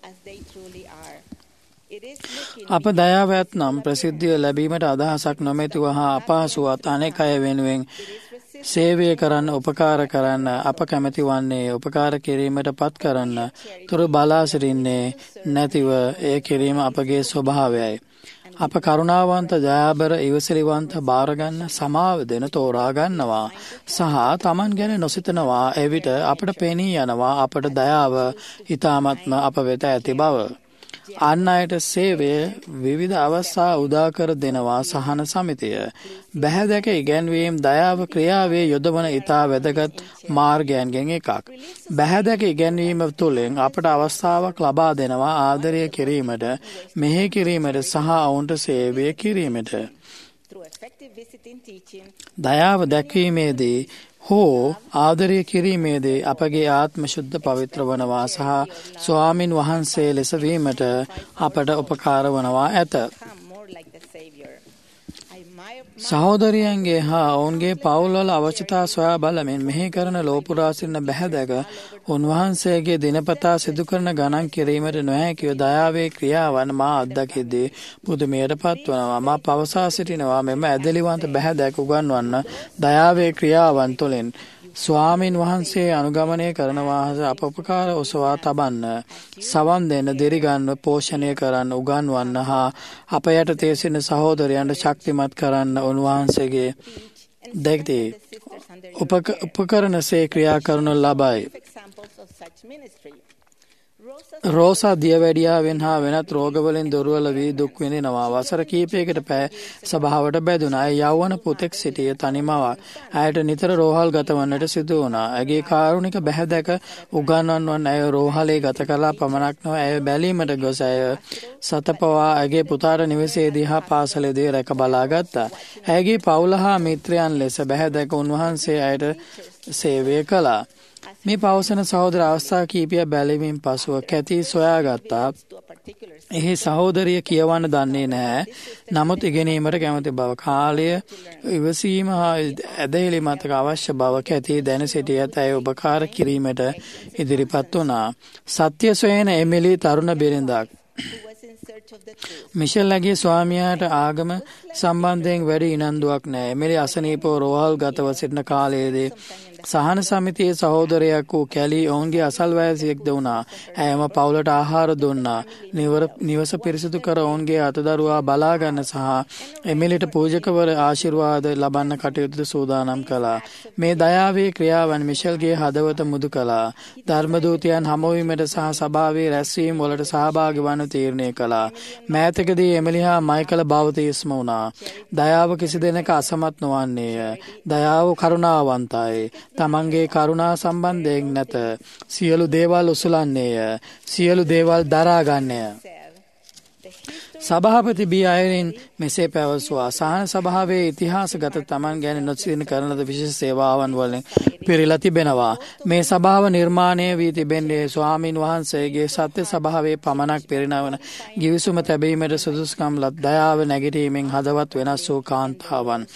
අප දයාව ඇත්නම් ප්‍රසිද්ධිය ලැබීමට අදහසක් නොමැතිව හා අපහසුවත් අනෙක් අය වෙනුවෙන් සේවය කරන්න, උපකාර කරන්න අප කැමැති වන්නේ. උපකාර කිරීමට පත් කරන්න තුරු බලා සිටින්නේ නැතිව එය කිරීම අපගේ ස්වභාවයයි. අප කරුණාවන්ත, දයාබර, ඉවසිලිවන්ත, බාරගන්න, සමාව දෙන තෝරා ගන්නවා සහ තමන් ගැන නොසිතනවා. එවිට අපට පෙනී යනවා අපට දයාව ඉතාමත්ම අප වෙත ඇති බව. අන් අයට සේවය විවිධ අවස්ථා උදාකර දෙනවා. සහන සමිතිය බැහැදැක ඉගැන්වීම් දයාව ක්‍රියාවේ යොදවන ඉතා වැදගත් මාර්ගයන්ගෙන් එකක්. බැහැදැක ඉගැන්වීම තුළින් අපට අවස්ථාවක් ලබා දෙනවා ආදරය කිරීමට, මෙහෙය කිරීමට සහ ඔවුන්ට සේවය කිරීමට. දයාව දැක්වීමේදී හෝ ආදරය කිරීමේදී අපගේ ආත්ම ශුද්ධ පවිත්‍ර වනවා සහ ස්වාමින් වහන්සේ ලෙස වීමට අපට උපකාර වනවා ඇත. සහෝදරියන්ගේ හා ඔවුන්ගේ පවුල්වල අවශ්‍යතා සොයා බලමින් මෙහි කරන ලෝපුරා සිටින බැහැදැක උන්වහන්සේගේ දිනපතා සිදු කරන ගණන් කිරීමට නොහැකිව දයාවේ ක්‍රියාවන් මා අත්දකිද්දී පුදුමයට පත්වනවා. මා පවසා සිටිනවා මෙම ඇදලිවන්ත බැහැදැක උගන්වන්න දයාවේ ක්‍රියාවන් තුළින් ස්වාමින් වහන්සේ අනුගමනය කරනවා හස අප උපකාර ඔසවා තබන්න, සවන් දෙන්න, දිරිගන්ව, පෝෂණය කරන්න, උගන්වන්න හා අප යටතේ සිටින සහෝදරයන්ට ශක්තිමත් කරන්න උන්වහන්සේගේ දැක්දී උපකරණ සේ ක්‍රියා කරනු ලබයි. රෝසා දියවැඩියාවෙන් හා වෙනත් රෝගවලින් දුර්වල වී දුක් විඳිනවා. වසර කීපයකට පෑ සභාවට බැඳුණා. ඇය යෞවන පුතෙක් සිටිය තනිමවක්. ඇයට නිතර රෝහල් ගත වන්නට සිදු වුණා. ඇගේ කාරුණික බැහැදැක උගන්වන්නවන් ඇය රෝහලේ ගත කළා පමණක් නොව ඇය බැලීමට ගොස් ඇය සතපවා ඇගේ පුතාට නිවසේදී හා පාසලේදී රැක බලා ගත්තා. ඇයගේ පවුල හා මිත්‍රයන් ලෙස බැහැදැක උන්වහන්සේ ඇයට සේවය කළා. මේ පවසන සහෝදර අවස්ථා කීපය බැලීමෙන් පසුව කැති සොයාගත්තා. එහි සහෝදරිය කියවන්න දන්නේ නැහැ. නමුත් ඉගෙනීමට කැමති බව, කාලය ඉවසීම හා ඇදහිලි මතක අවශ්‍ය බව කැති දැන සිටියත් ඇය උපකාර කිරීමට ඉදිරිපත් වුණා. සත්‍ය සොයන එමිලි තරුණ බිරිඳක්. මිෂෙල්ලගේ ස්වාමියාට ආගම සම්බන්ධයෙන් වැඩි ඉනන්දුවක් නැහැ. එමිලි අසනීපව රෝහල් ගතව සිටින කාලයේදී සහන සමිතියේ සහෝදරයක් වූ කැලී ඔවුන්ගේ අසල්වැසියෙක්ද වුණා. ඇයම පවුලට ආහාර දුන්නා. නිවස පිරිසිදු කර ඔවුන්ගේ අතදරුවා බලා ගන්න සහ එමිලිට පූජකවර ආශිර්වාද ලබන්න කටයුතු සූදානම් කළා. මේ දයාවේ ක්‍රියාවන් මිෂෙල්ගේ හදවත මුදු කළා. ධර්මදූතයන් හමුවීමට සහ සභාවේ රැස්වීම් වලට සහභාගී වන්න තීරණය කළා. මෑතකදී එමිලි හා මයිකල් බෞතිස්ම වුණා. දයාව කිසි දෙනෙක අසමත් නොවන්නේය. දයාව කරුණාවන්තයි. තමන්ගේ කරුණා සම්බන්ධයෙන් නැත. සියලු දේවල් උසුලන්නේය. සියලු දේවල් දරාගන්නය. සභාපති බී අයරින් මෙසේ පැවසුවා. සහන සභාවේ ඉතිහාසගත තමන් ගැන නොසිතින කරන ලද විශේෂ සේවාවන් වලින් පිරීලා තිබෙනවා. මේ සභාව නිර්මාණය වී තිබෙන්නේ ස්වාමින් වහන්සේගේ සත්‍ය සභාවේ පමණක් පිරිනවන ගිවිසුම තැබීමට සුදුසුකම් ලත් දයාව නැගිටීමෙන් හදවත් වෙනස් වූ කාන්තාවන්.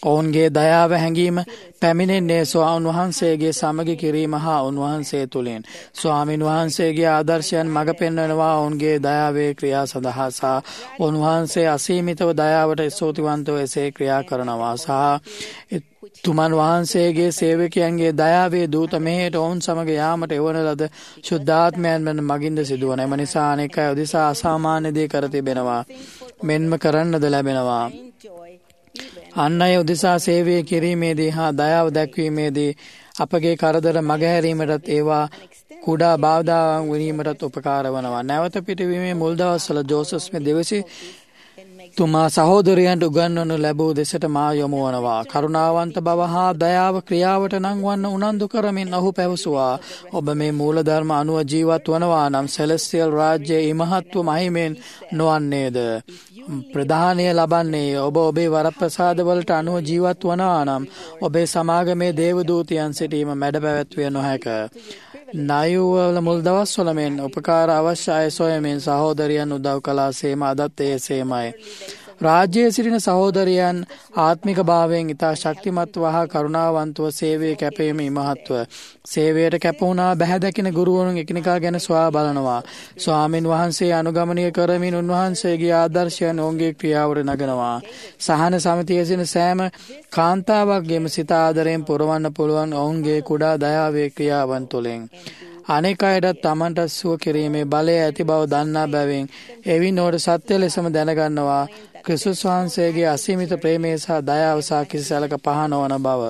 ඔවුන්ගේ දයාව හැඟීම පැමිණෙන්නේ ස්වාමීන් වහන්සේගේ සමගි කිරීම හා උන්වහන්සේ තුළින්. ස්වාමීන් වහන්සේගේ ආදර්ශයන් මඟ පෙන්වනවා ඔවුන්ගේ දයාවේ ක්‍රියා සඳහා සහ උන්වහන්සේ අසීමිතව දයාවට ස්තුතිවන්තව එසේ ක්‍රියා කරනවා සහ තුමන් වහන්සේගේ සේවකයන්ගේ දයාවේ දූත මෙහෙට ඔවුන් සමග යාමට එවන ලද ශුද්ධාත්මයන් මෙන් මගින්ද සිදුවන. එම නිසා අනෙක් අය උදෙසා අසාමාන්‍ය දේ කර තිබෙනවා. මෙන්ම කරන්නද ලැබෙනවා. අන් අය උදෙසා සේවය කිරීමේදී හා දයාව දැක්වීමේදී අපගේ කරදර මගහැරීමටත් ඒවා කුඩා බාධාවන් වීමටත් උපකාර වනවා. නැවත පිටවීමේ මුල් දවස්වල ජෝසෆ් ස්මිත් දෙවිසි තුමා සහෝදරයන්ට උගන්වනු ලැබූ දෙසට මා යොමු වනවා. කරුණාවන්ත බව හා දයාව ක්‍රියාවට නංවන්න උනන්දු කරමින් ඔහු පැවසුවා. ඔබ මේ මූලධර්ම අනුව ජීවත් වනවා නම් සෙලස්ටියල් රාජ්‍යයේ ඉමහත්ව මහිමෙන් නොවන්නේද? ප්‍රධානය ලබන්නේ ඔබ ඔබේ වරප්‍රසාදවලට අනුව ජීවත් වනවා නම් ඔබේ සමාගමේ දේවදූතයන් සිටීම මැඩ පැවැත්විය නොහැක. නයුවල මුල් දවස්වල මෙන් උපකාර අවශ්‍ය අය සොයමින් සහෝදරයන් උදව් කළා සේම අදත් ඒ සේමයි. රාජ්‍යයේ සිටින සහෝදරයන් ආත්මික භාවයෙන් ඉතා ශක්තිමත්ව හා කරුණාවන්තව සේවයේ කැපීම ඉමහත්ව. සේවයට කැපවුණා බැහැ දකින ගුරුවරුන් එකිනෙකා ගැන සොයා බලනවා. ස්වාමින් වහන්සේ අනුගමනය කරමින් උන්වහන්සේගේ ආදර්ශයන් ඔවුන්ගේ ක්‍රියාවට නගනවා. සහන සමිතියේ සිටින සෑම කාන්තාවක්ගේම සිත ආදරයෙන් පුරවන්න පුළුවන් ඔවුන්ගේ කුඩා දයාවේ ක්‍රියාවන් තුළින්. අනෙක් අයටත් තමන්ට සුව කිරීමේ බලය ඇති බව දන්නා බැවින් එවින් ඔහුට සත්‍ය ලෙසම දැනගන්නවා ක්‍රිස්තුස් වහන්සේගේ අසීමිත ප්‍රේමය සහ දයාව සහ කිසි සැලක පහ නොවන බව.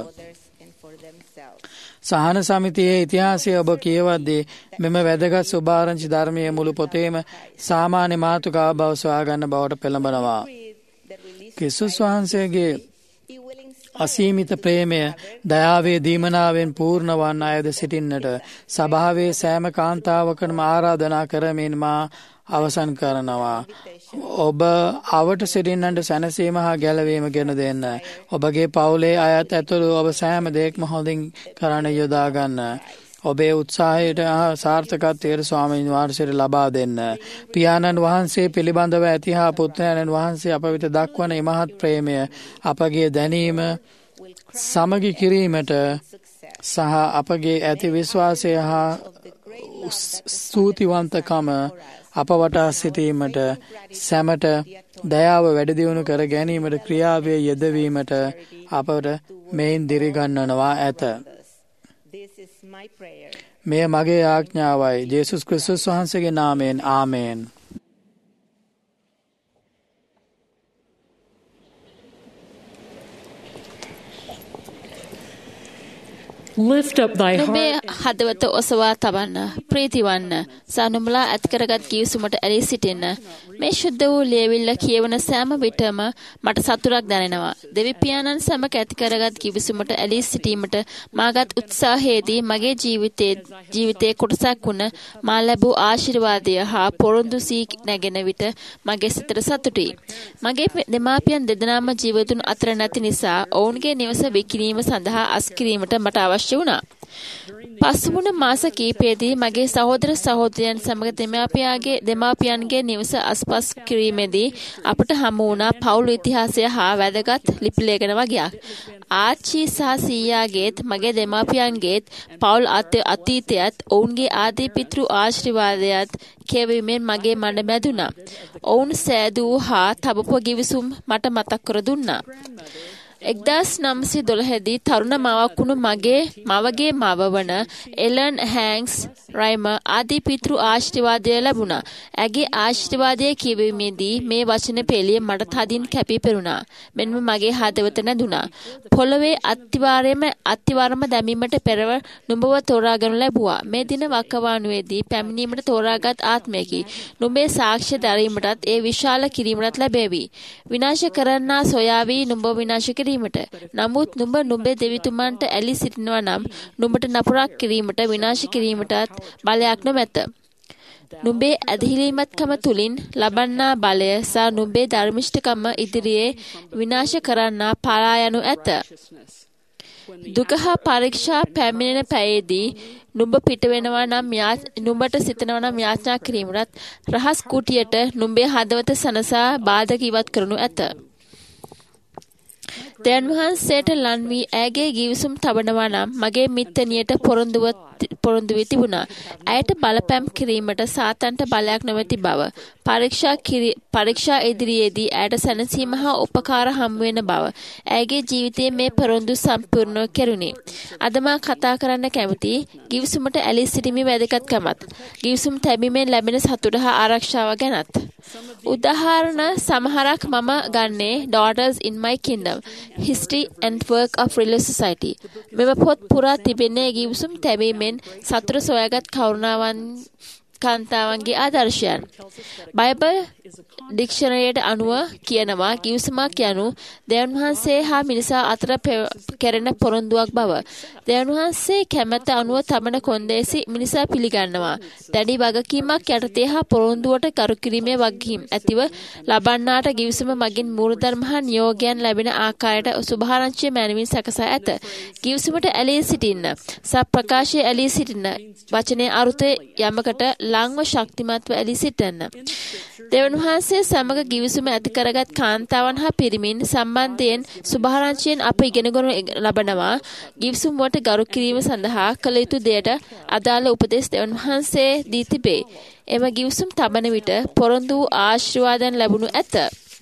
සහන සමිතියේ ඉතිහාසය ඔබ කියවද්දී මෙම වැදගත් සුභාරංචි ධර්මයේ මුළු පොතේම සාමාන්‍ය මාතෘකාව බව සොයාගන්න බවට පෙළඹනවා. ක්‍රිස්තුස් වහන්සේගේ අසීමිත ප්‍රේමය දයාවේ දීමනාවෙන් පූර්ණ වන්න අයද සිටින්නට සභාවේ සෑම කාන්තාවකටම ආරාධනා කරමින් මා අවසන් කරනවා. ඔබ අවට සිටින්නට සැනසීම හා ගැලවීම ගෙන දෙන්න. ඔබගේ පවුලේ අයත් ඇතුළු ඔබ සෑම දෙයක්ම හොඳින් කරන්න යොදා ගන්න. ඔබේ උත්සාහයට සාර්ථකත්වයට ස්වාමීන් වහන්සේට ලබා දෙන්න. පියාණන් වහන්සේ පිළිබඳව ඇති හා පුත්‍රයන්න් වහන්සේ අප වෙත දක්වන ඉමහත් ප්‍රේමය අපගේ දැනීම සමගි කිරීමට සහ අපගේ ඇති විශ්වාසය හා ස්තුතිවන්තකම අප වටා සිටීමට සැමට දයාව වැඩිදියුණු කර ගැනීමට ක්‍රියාවේ යෙදවීමට අපට මෙයින් දිරිගන්වනවා ඇත. මෙය මගේ ආඥාවයි. ජේසුස් ක්‍රිස්තුස් වහන්සේගේ නාමයෙන් ආමේන්. Lift up thy නුඹේ heart. හදවත ඔසවා තබන්න, ප්‍රීතිවන්න, සනුඹලා ඇත්කරගත් ගිවිසුමට ඇලී සිටින්න. මේ ශුද්ධ වූ ලියවිල්ල කියවන සෑම විටම මට සතුටක් දැනෙනවා. දෙවි පියාණන් සමග ඇතිකරගත් ගිවිසුමට ඇලී සිටීමට මාගත් උත්සාහයේදී මගේ ජීවිතයේ ජීවිතයේ කොටසක් වුණ මා ලැබූ ආශිර්වාදය හා පොරොන්දු සී නැගෙන විට මගේ සිතට සතුටුයි. මගේ දෙමාපියන් දෙදෙනාම ජීවතුන් අතර නැති නිසා ඔවුන්ගේ නිවස විකිණීම සඳහා අස්කිරීමට මට අවශ්‍ය වුණා. පසුවන මාස කීපයේදී මගේ සහෝදර සහෝදරයන් සමග දෙමාපියන්ගේ දෙමාපියන්ගේ නිවස අස්පස් කිරීමේදී අපට හමු වුණා පවුල් ඉතිහාසය හා වැදගත් ලිපි ලේඛන වගයක්. ආච්චි සහ සීයාගේත් මගේ දෙමාපියන්ගේත් පවුල් අතීතයත් ඔවුන්ගේ ආදී පිතෘ ආශිර්වාදයත් කියවීමෙන් මගේ මඩ මැදුණා. ඔවුන් සෑදූ හා තබපු ගිවිසුම් මට මතක් කර දුන්නා. එක්දාස් නම්සිය දොළහදී තරුණ මවක් වුණු මගේ මවගේ මව වන එලන් හැන්ක්ස් රයිම ආදී පිතෘ ආශිර්වාදය ලැබුණා. ඇගේ ආශිර්වාදය කියවීමේදී මේ වචන පෙළිය මට තදින් කැපී පෙනුණා. මෙන්ම මගේ හදවත නැදුණා. පොළවේ අත්තිවාරයේම අත්තිවාරම දැමීමට පෙරව නුඹව තෝරාගනු ලැබුවා. මේ දින වකවානුවේදී පැමිණීමට තෝරාගත් ආත්මයකි. නුඹේ සාක්ෂි දරීමටත් ඒ විශාල කිරීමටත් ලැබෙවි. විනාශ කරන්නා සොයාවි නුඹ විනාශ කිරීමට. නමුත් නුඹ නුඹේ දෙවිතුමන්ට ඇලී සිටිනවා නම් නුඹට නපුරක් කිරීමට විනාශ කිරීමටත් බලයක් නොමැත. නුඹේ ඇදහිලීමත්කම තුලින් ලබන්නා බලය සහ නුඹේ ධර්මිෂ්ඨකම ඉදිරියේ විනාශ කරන්නා පලා යනු ඇත. දුක හා පරීක්ෂා පැමිණෙන පැයේදී නුඹ පිට වෙනවා නම් නුඹට සිතනවා නම් යාඥා කිරීමටත් රහස් කුටියට නුඹේ හදවත සනසා බාධක ඉවත් කරනු ඇත. දෙවන් වහන්සේට ලන් වී ඇගේ ගිවිසුම් තබනවා නම් මගේ මිත්තනියට පොරොන්දුව පොරොන්දු වී තිබුණා. ඇයට බලපෑම් කිරීමට සාතන්ට බලයක් නොමැති බව. පරීක්ෂා පරීක්ෂා ඉදිරියේදී ඇයට සැනසීම හා උපකාර හමු වෙන බව. ඇගේ ජීවිතයේ මේ පොරොන්දු සම්පූර්ණ කෙරුණි. අද මා කතා කරන්න කැමති ගිවිසුමට ඇලී සිටීමේ වැදගත්කමත්. ගිවිසුම් තැබීමෙන් ලැබෙන සතුට හා ආරක්ෂාව ගැනත්. උදාහරණ සමහරක් මම ගන්නේ Daughters in My Kingdom History and Work of Religious Society. මෙම පොත් පුරා තිබෙන්නේ ගිවිසුම් තැබීමෙන් සතුට සොයාගත් කරුණාවන් කාන්තාවන්ගේ ආදර්ශයන්. බයිබල් ඩික්ෂනරියට අනුව කියනවා ගිවිසුමක් යනු දෙවන් වහන්සේ හා මිනිසා අතර කෙරෙන පොරොන්දුවක් බව. දෙවන් වහන්සේ කැමැත්ත අනුව තබන කොන්දේසි මිනිසා පිළිගන්නවා. දැඩි වගකීමක් යටතේ හා පොරොන්දුවට කරු කිරීමේ වගකීම් ඇතිව ලබන්නාට ගිවිසුම මගින් මූලධර්ම හා නියෝගයන් ලැබෙන ආකාරයට සුභාරංචිය මැනවින් සකසා ඇත. ගිවිසුමට ඇලී සිටින්න. සප්‍රකාශයේ ඇලී සිටින්න. වචනේ අරුත යමකට ලංව ශක්තිමත්ව ඇලී සිටින්න. දෙවන් වහන්සේ සමග ගිවිසුම ඇති කරගත් කාන්තාවන් හා පිරිමින් සම්බන්ධයෙන් සුභාරංචියෙන් අප ඉගෙනගනු ලබනවා. ගිවිසුම් වලට ගරු කිරීම සඳහා කළ යුතු දෙයට අදාළ උපදෙස් දෙවන් වහන්සේ දී තිබේ. එම ගිවිසුම් තබන විට පොරොන්දු වූ ආශිර්වාදයන් ලැබුණු ඇත.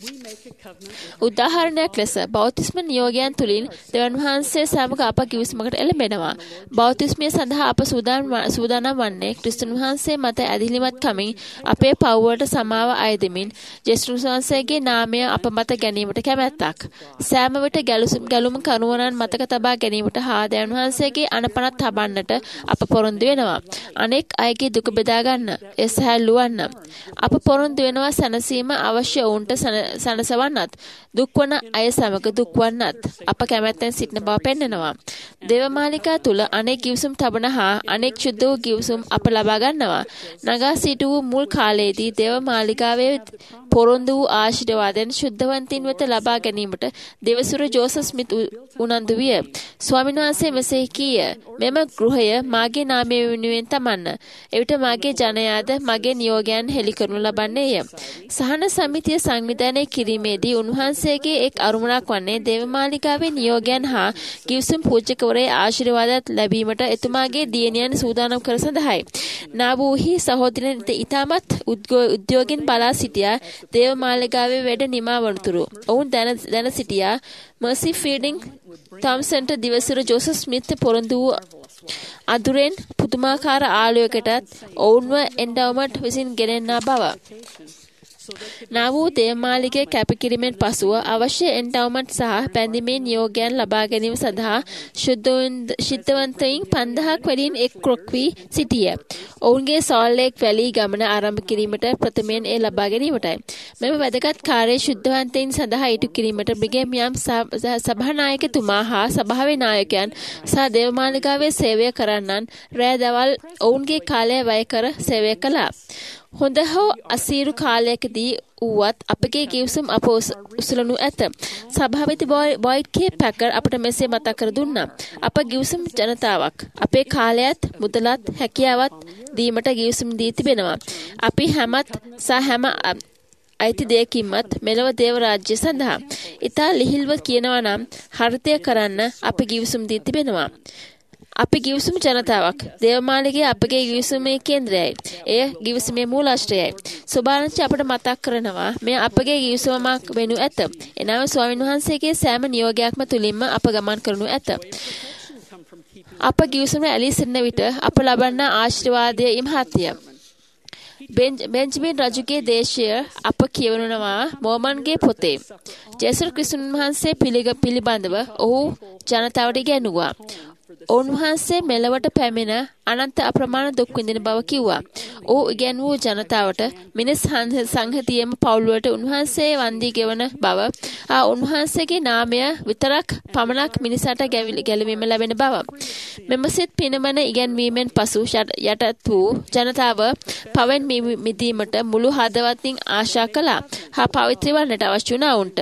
උදාහරණයක් ලෙස බෞතිස්ම නියෝගයන් තුලින් දෙවන් වහන්සේ සමග අප ගිවිසුමකට එළඹෙනවා. බෞතිස්මය සඳහා අප සූදානම් වන්නේ ක්‍රිස්තුන් වහන්සේ මත ඇදහිලිමත් කමින් අපේ පව්වලට සමාව අයදෙමින් ජේසුස් වහන්සේගේ නාමය අප මත ගැනීමට කැමැත්තක්. සෑම විට ගැලුම් කරුවනන් මතක තබා ගැනීමට හා දෙවන් වහන්සේගේ අනපනත් තබන්නට අප පොරොන්දු වෙනවා. අනෙක් අයගේ දුක බෙදා ගන්න, ඒ සහැල්ලු වන්න. අප පොරොන්දු වෙනවා සැනසීම අවශ්‍ය වුන්ට සනසවන්නත්, දුක්වන අය සමග දුක්වන්නත් අප කැමැත්තෙන් සිටින බව පෙන්වනවා. දේවමාලිකා තුල අනෙක් ගිවිසුම් තබන හා අනෙක් ශුද්ධ වූ ගිවිසුම් අප ලබා ගන්නවා. නගා සිටු වූ මුල් කාලයේදී දේවමාලිකාවේ පොරොන්දු වූ ආශිර්වාදයෙන් ශුද්ධවන්තින් වෙත ලබා ගැනීමට දෙවසුර ජෝසප් ස්මිත් උනන්දු විය. ස්වාමීන් වහන්සේ මෙසේ කීය, මෙම ගෘහය මාගේ නාමය වෙනුවෙන් තමන්න. එවිට මාගේ ජනයාද මගේ නියෝගයන් හෙළි කරනු ලබන්නේය. සහන සමිතිය සංවිධානය කිරීමේදී උන්වහන්සේගේ එක් අරුමුණක් වන්නේ දේවමාලිකාවේ නියෝගයන් හා ගිවිසුම් පූජකවරේ ආශිර්වාදات ලැබීමට එතුමාගේ දියණියන් සූදානම් කර සඳහායි. නාබූහි සහෝදරයන් ඉතාමත් උද්‍යෝගින් බලා සිටියා දේවමාලිකාවේ වැඩ නිමා වනතුරු. ඔවුන් දැන සිටියා මර්සි ෆීඩිං තොම්සන්ට දිවසුර ජෝසප් ස්මිත් පොරොන්දු වූ අදුරෙන් පුදුමාකාර ආලෝකයකටත් ඔවුන්ව එන්ඩවමන්ට් විසින් ගෙනෙන්නා බව. නාවූ දේවමාලිකයේ කැපකිරීමෙන් පසුව අවශ්‍ය එන්ඩවමන්ට් සහ පැන්දීමේ නියෝගයන් ලබා ගැනීම සඳහා ශුද්ධවන්තයින් පන්දහක් වැඩින් එක් ක්‍රොක් වී සිටිය. ඔවුන්ගේ සෝල් ලේක් වැලි ගමන ආරම්භ කිරීමට ප්‍රථමයෙන් ඒ ලබා ගැනීමටයි. මෙම වැදගත් කාර්යය ශුද්ධවන්තයින් සඳහා ඉටු කිරීමට බ්‍රිගේම් යම් සභානායකතුමා හා සභාවේ නායකයන් සහ දේවමාලිකාවේ සේවය කරන්නන් රෑ දවල් ඔවුන්ගේ කාලය වැය කර සේවය කළා. හොඳ හෝ අසීරු කාලයකදී වුවත් අපගේ ගිවිසුම් අප උසලනු ඇත. සභාපති බොයිඩ් කේ පැකර් අපට මෙසේ මතක් කර දුන්නා. අප ගිවිසුම් ජනතාවක්. අපේ කාලයත් මුදලත් හැකියාවත් දීමට ගිවිසුම් දී තිබෙනවා. අපි හැමත් සහ හැම අයිති දෙයකින්මත් මෙලව දේව රාජ්‍ය සඳහා. ඉතා ලිහිල්ව කියනවා නම් හරිතය කරන්න අපි ගිවිසුම් දී තිබෙනවා. අපි ගිවිසුම් ජනතාවක්. දේවමාලිගයේ අපගේ ගිවිසුමේ කේන්ද්‍රයයි. එය ගිවිසුමේ මූලාශ්‍රයයි. සෝබාරංචි අපට මතක් කරනවා මෙය අපගේ ගිවිසුමක් වෙනු ඇත. එනම ස්වාමීන් වහන්සේගේ සෑම නියෝගයක්ම තුලින්ම අප ගමන් කරනු ඇත. අප ගිවිසුම ඇලී සිටින විට අප ලබන ආශිර්වාදය ඉමහත්ය. බෙන්ජමින් රජුගේ දේශය අප කියවනවා මෝමන්ගේ පොතේ. ජේසුස් ක්‍රිස්තුන් වහන්සේ පිළිබඳව ඔහු ජනතාවට ඉගැන්වුවා. උන්වහන්සේ මෙලවට පැමිණ අනන්ත අප්‍රමාණ දුක් විඳින බව කිව්වා. ඔහු ඉගැන්වූ ජනතාවට මිනිස් සංහතියේම පවුලට උන්වහන්සේ වන්දි ගෙවන බව, ආ උන්වහන්සේගේ නාමය විතරක් පමණක් මිනිසාට ගැලවීම ලැබෙන බව. මෙම සිත් පිනමන ඉගැන්වීමෙන් පසු යටත් වූ ජනතාව පවෙන් මිදීමට මුළු හදවතින් ආශා කළා. හා පවිත්‍ර වන්නට අවශ්‍ය වුණා උන්ට.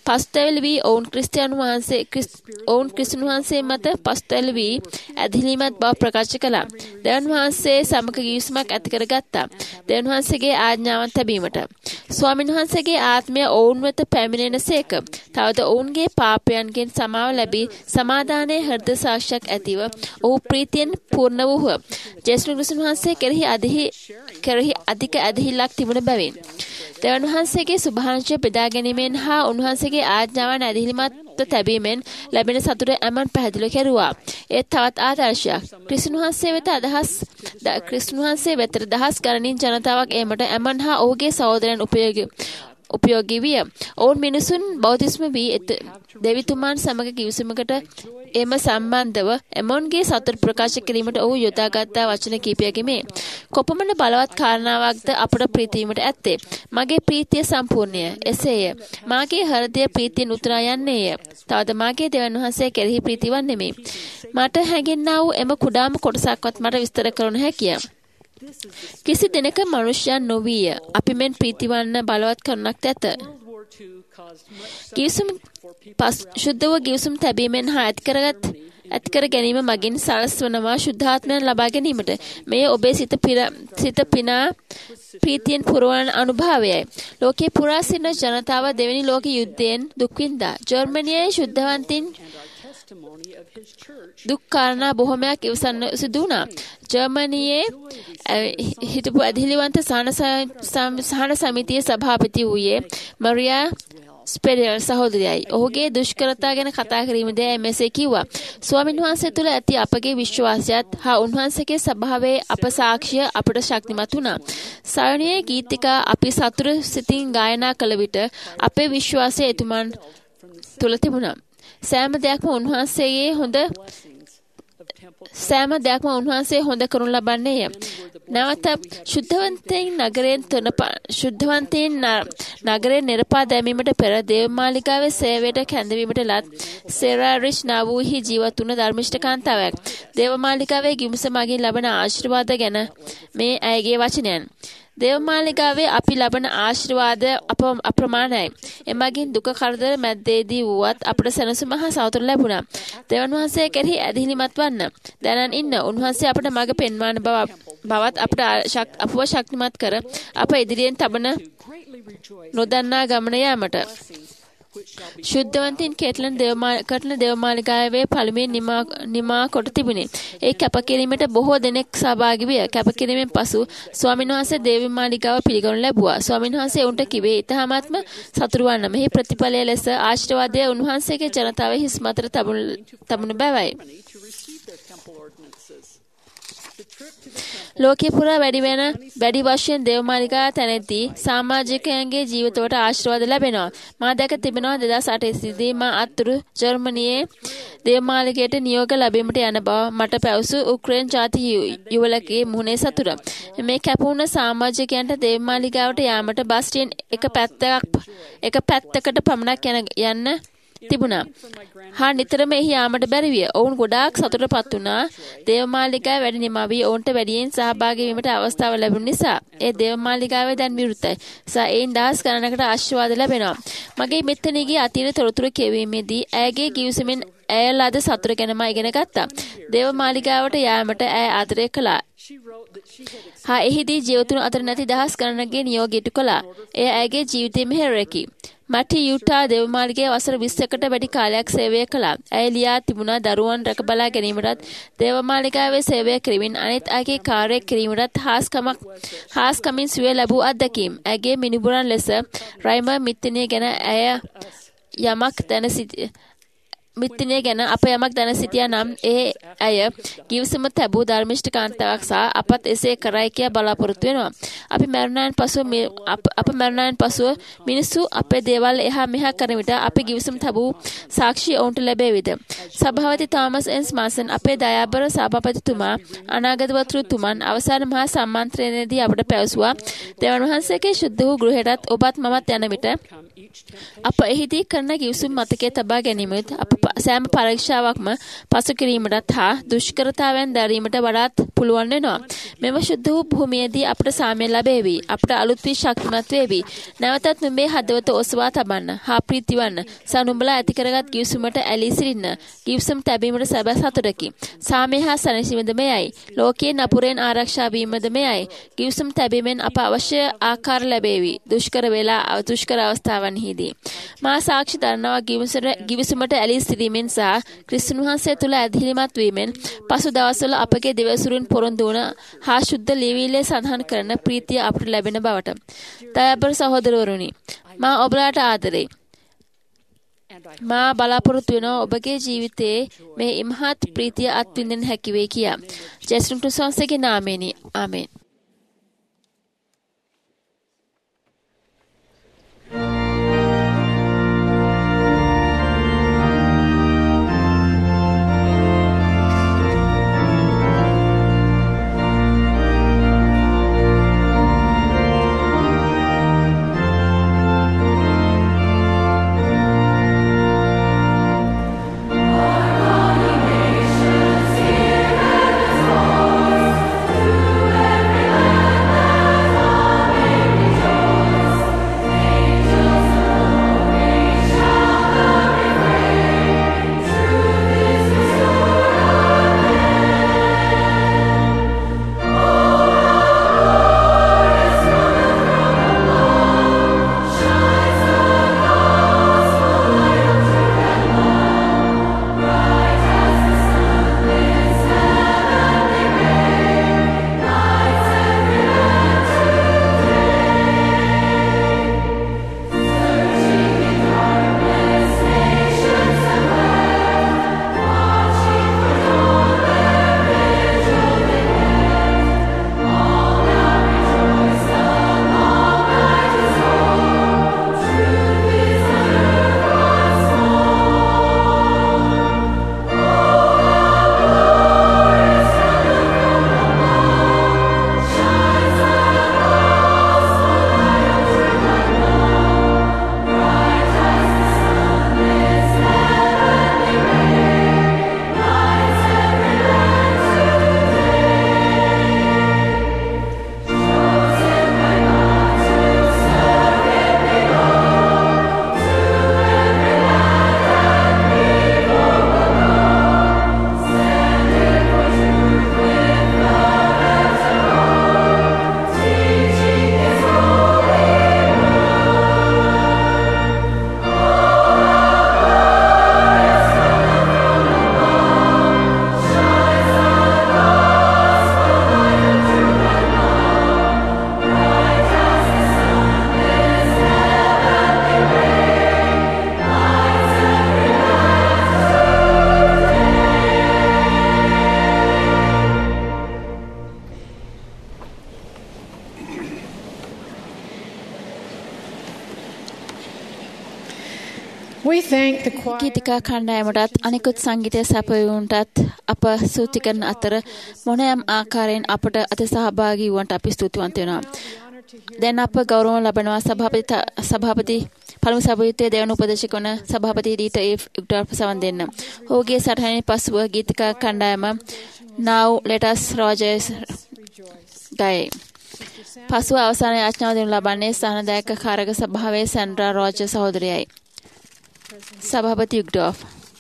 පස්තැවිලි වී ඔවුන් ක්‍රිස්තියානු වහන්සේ ඔවුන් ක්‍රිස්තුන් වහන්සේ මත පස්තැවිලි වී ඇදහිලිමත් බව ප්‍රකාශ කළා. දෙවන් වහන්සේ සමග ගිවිසුමක් ඇති කරගත්තා. දෙවන් වහන්සේගේ ආඥාවන් තැබීමට. ස්වාමීන් වහන්සේගේ ආත්මය ඔවුන් වෙත පැමිණෙනසේක. තවද ඔවුන්ගේ පාපයන්ගෙන් සමාව ලැබී සමාදානයේ හෘද සාක්ෂියක් ඇතිව ඔහු ප්‍රීතියෙන් පූර්ණ වූහ. ජේසුස් ක්‍රිස්තුන් වහන්සේ කෙරෙහි අධිහි කෙරෙහි අධික ඇදහිල්ලක් තිබුණ බැවින් දෙවන් වහන්සේගේ සුභාංශය බෙදා ගැනීමෙන් හා උන්වහන්සේගේ ආඥාවන් ඇදහිලිමත් තැබීමෙන් ලැබෙන සතුට ඇමන් පැහැදිලි කෙරුවා. ඒ තවත් ආදර්ශයක්. ක්‍රිස්තුන් වහන්සේ වෙත අදහස් ක්‍රිස්තුන් වහන්සේ වෙත දහස් ගණනින් ජනතාවක් එමට ඇමන් හා ඔහුගේ සහෝදරයන් උපයෝගී උපයෝගී විය. ඔවුන් මිනිසුන් බෞද්ධිස්ම වී දෙවිතුමන් සමග කිවිසුමකට එම සම්බන්ධව එමොන්ගේ සතුට ප්‍රකාශ කිරීමට ඔහු යොදාගත් වචන කීපයකි මේ. කොපමණ බලවත් කාරණාවක්ද අපට ප්‍රීතිවීමට ඇත්තේ. මගේ ප්‍රීතිය සම්පූර්ණය. එසේය. මාගේ හෘදය ප්‍රීතියෙන් උතුරා යන්නේය. තවද මාගේ දෙවන් වහන්සේ කෙරෙහි ප්‍රීතිවන් නෙමෙයි. මට හැඟෙන්නා වූ එම කුඩාම කොටසක්වත් මට විස්තර කරන්න හැකිය. කිසි දිනක මනුෂ්‍යයන් නොවීය. අපි මෙන් ප්‍රීතිවන්න බලවත් කරුණක් ඇත. ගිවිසුම් ශුද්ධ වූ ගිවිසුම් තැබීමෙන් හා ඇති කරගත් ඇති කර ගැනීම මගින් සලස්වනවා ශුද්ධාත්මයන් ලබා ගැනීමට. මෙය ඔබේ සිත සිත පිනා ප්‍රීතියෙන් පුරවන අනුභවයයි. ලෝකේ පුරා සිටින ජනතාව දෙවෙනි ලෝක යුද්ධයෙන් දුක් විඳා. ජර්මනියේ ශුද්ධවන්තින් දුක් කාරණා බොහොමයක් ඉවසන්න සිදු වුණා. ජර්මනියේ හිටපු ඇදහිලිවන්ත සහන සමිතියේ සභාපති වූයේ මරියා ස්පෙරියල් සහෝදරයයි. ඔහුගේ දුෂ්කරතා ගැන කතා කිරීමේදී මෙසේ කිව්වා. ස්වාමීන් වහන්සේ තුළ ඇති අපගේ විශ්වාසයත් හා උන්වහන්සේගේ ස්වභාවයේ අප සාක්ෂිය අපට ශක්තිමත් වුණා. සයනයේ ගීතිකා අපි සතුට සිතින් ගායනා කළ විට අපේ විශ්වාසය එතුමන් තුළ තිබුණා. සෑම දෙයක්ම උන්වහන්සේගේ හොඳ සෑම දෙයක්ම උන්වහන්සේ හොඳ කරනු ලබන්නේය. නැවත ශුද්ධවන්තයන් නගරයෙන් තුන ශුද්ධවන්තයන් නගරයෙන් නිරපා දැමීමට පෙර දේවමාලිකාවේ සේවයට කැඳවීමට ලත් සෙරා රිච් නාවුහි ජීවත් වුණ ධර්මිෂ්ඨ කාන්තාවක්. දේවමාලිකාවේ ගිවිස මගින් ලබන ආශිර්වාද ගැන මේ ඇයගේ වචනයන්. දේවමාලිකාවේ අපි ලබන ආශිර්වාද අප්‍රමාණයි. එමගින් දුක කරදර මැද්දේදී වුවත් අපට සැනසීම හා සතුට ලැබුණා. දෙවන් වහන්සේ කෙරෙහි ඇදහිලිමත් වන්න. දැනන් ඉන්න උන්වහන්සේ අපට මඟ පෙන්වන බව බවත් අපට අපව ශක්තිමත් කර අප ඉදිරියෙන් තබන නොදන්නා ගමන යාමට. ශුද්ධවන්තින් කේටලන් දේවමාලිකාවේ දේවමාලිකාවේ පළමුවෙන් නිමා නිමා කොට තිබුණේ. ඒ කැපකිරීමට බොහෝ දෙනෙක් සහභාගී විය. කැපකිරීමෙන් පසු ස්වාමීන් වහන්සේ දේවමාලිකාව පිළිගනු ලැබුවා. ස්වාමීන් වහන්සේ උන්ට කිව්වේ ඊටහාත්ම සතුරු වන්න. මෙහි ප්‍රතිඵලය ලෙස ආශිර්වාදය උන්වහන්සේගේ ජනතාවේ හිස් මතර තබුණු බවයි. ලෝකේ පුරා වැඩි වෙන වැඩි වශයෙන් දේවමාලිකා තැනෙද්දී සමාජිකයන්ගේ ජීවිතවලට ආශිර්වාද ලැබෙනවා. මා දැක තිබෙනවා දෙදහස් අටදී මා අතුරු ජර්මනියේ දේවමාලිකයට නියෝග ලැබීමට යන බව මට පැවසු උක්‍රේන ජාති යුවලකගේ මුහුණේ සතුට. මේ කැපවුණ සමාජිකයන්ට දේවමාලිකාවට යාමට බස් ට්‍රේන් එක පැත්තක් එක පැත්තකට පමණක් යන්න තිබුණා. හා නිතරම එහි යාමට බැරි විය. ඔවුන් ගොඩාක් සතුටටපත් වුණා. දේවමාලිකාවේ වැඩ නිමා වී ඔවුන්ට වැඩියෙන් සහභාගී වීමට අවස්ථාව ලැබුණ නිසා. ඒ දේවමාලිකාවේ දැන් විවෘතයි. සා ඒන් දහස් ගණනකට ආශිර්වාද ලැබෙනවා. මගේ මෙතනගේ අතීත තොරතුරු කියවීමේදී ඇයගේ ගිවිසුමෙන් ඇය ලද සතුට ගැනම ඉගෙන ගත්තා. දේවමාලිකාවට යාමට ඇය ආදරය කළා. හා එහිදී ජීවතුන් අතර නැති දහස් ගණනකගේ නියෝග ඉටු කළා. එය ඇයගේ ජීවිතයේ මෙහෙරකි. මටි යුටා දේවමාලිගයේ වසර විස්සකට වැඩි කාලයක් සේවය කළා. ඇය ලියා තිබුණා දරුවන් රැක බලා ගැනීමටත් දේවමාලිගාවේ සේවය කිරීමෙන් අනෙත් අයගේ කාර්ය කිරීමටත් හාස්කමක් හාස්කමින් සුවය ලැබූ අත්දැකීම්. ඇගේ මිනිබුරන් ලෙස රයිම මිත්තිනිය ගැන ඇය යමක් දැන සිටි මිත්තිනිය ගැන අප යමක් දැන සිටියා නම් ඒ ඇය ගිවිසුම තැබූ ධර්මිෂ්ඨ කාන්තාවක් සහ අපත් එසේ කරයි කියා බලාපොරොත්තු වෙනවා. අපි මරණයන් පසුව අප මරණයන් පසුව මිනිස්සු අපේ දේවල් එහා මෙහා කරන විට අපි ගිවිසුම තැබූ සාක්ෂි ඔවුන්ට ලැබෙවිද? සභාපති තෝමස් එන් මාසන් අපේ දයාබර සභාපතිතුමා අනාගත වතුරුතුමන් අවසාන මහා සම්මන්ත්‍රණයේදී අපට පැවසුවා දෙවන් වහන්සේගේ ශුද්ධ වූ ගෘහයටත් ඔබත් මමත් යන විට අප එහිදී කරන කිව්සුම් මතකයේ තබා ගැනීමත් අප සෑම පරීක්ෂාවක්ම පසු කිරීමටත් හා දුෂ්කරතාවයන් දැරීමට වඩාත් පුළුවන් වෙනවා. මෙම ශුද්ධ වූ භූමියේදී අපට සාමය ලැබේවි. අපට අලුත් වී ශක්තිමත් වේවි. නැවතත් නුඹේ හදවත ඔසවා තබන්න හා ප්‍රීතිවන්න. සනුඹලා ඇති කරගත් කිව්සුමට ඇලී සිටින්න. කිව්සුම් තැබීමට සැබෑ සතුටකි. සාමය හා සැනසීමද මෙයයි. ලෝකයේ නපුරෙන් ආරක්ෂා වීමද මෙයයි. කිව්සුම් තැබීමෙන් අප අවශ්‍ය ආකාර ලැබේවි. දුෂ්කර වේලා දුෂ්කර අවස්ථාවන්හිදී මා සාක්ෂි දරනවා ගිවිසුමට ඇලී සිටීමෙන් සහ ක්‍රිස්තුන් වහන්සේ තුළ ඇදහිලිමත් වීමෙන් පසු දවස්වල අපගේ දෙවසුරුන් පොරොන්දු වන හා ශුද්ධ ලියවිල්ලේ සඳහන් කරන ප්‍රීතිය අපට ලැබෙන බවට. දයාබර සහෝදරවරුනි, මා ඔබලාට ආදරේ. මා බලාපොරොත්තු වෙනවා ඔබගේ ජීවිතයේ මේ ඉමහත් ප්‍රීතිය අත්විඳින්න හැකි වේ කියා. ජේසුස් ක්‍රිස්තුස්ගේ නාමයෙන් ආමෙන්. ගීතිකා කණ්ඩායමටත් අනිකුත් සංගීතය සැපයුන්ටත් අප ස්තුති කරන අතර මොනෑම් ආකාරයෙන් අපට අත සහභාගී වුවන්ට අපි ස්තුතිවන්ත වෙනවා. දැන් අප ගෞරව ලබනවා සභාපති සභාපති පළමු සභාපතියේ දෙවන උපදේශක වන සභාපති ඩීට ඒ වික්ටර් සවන් දෙන්න. ඔහුගේ සටහනේ පසුව ගීතිකා කණ්ඩායම Now Let Us Rejoice ගයි. පසුව අවසාන යාඥාව දෙනු ලබන්නේ සහනදායක කාරක සභාවේ සැන්ඩ්‍රා රෝජර් සහෝදරියයි. සභාපති යුග්ඩෝෆ්.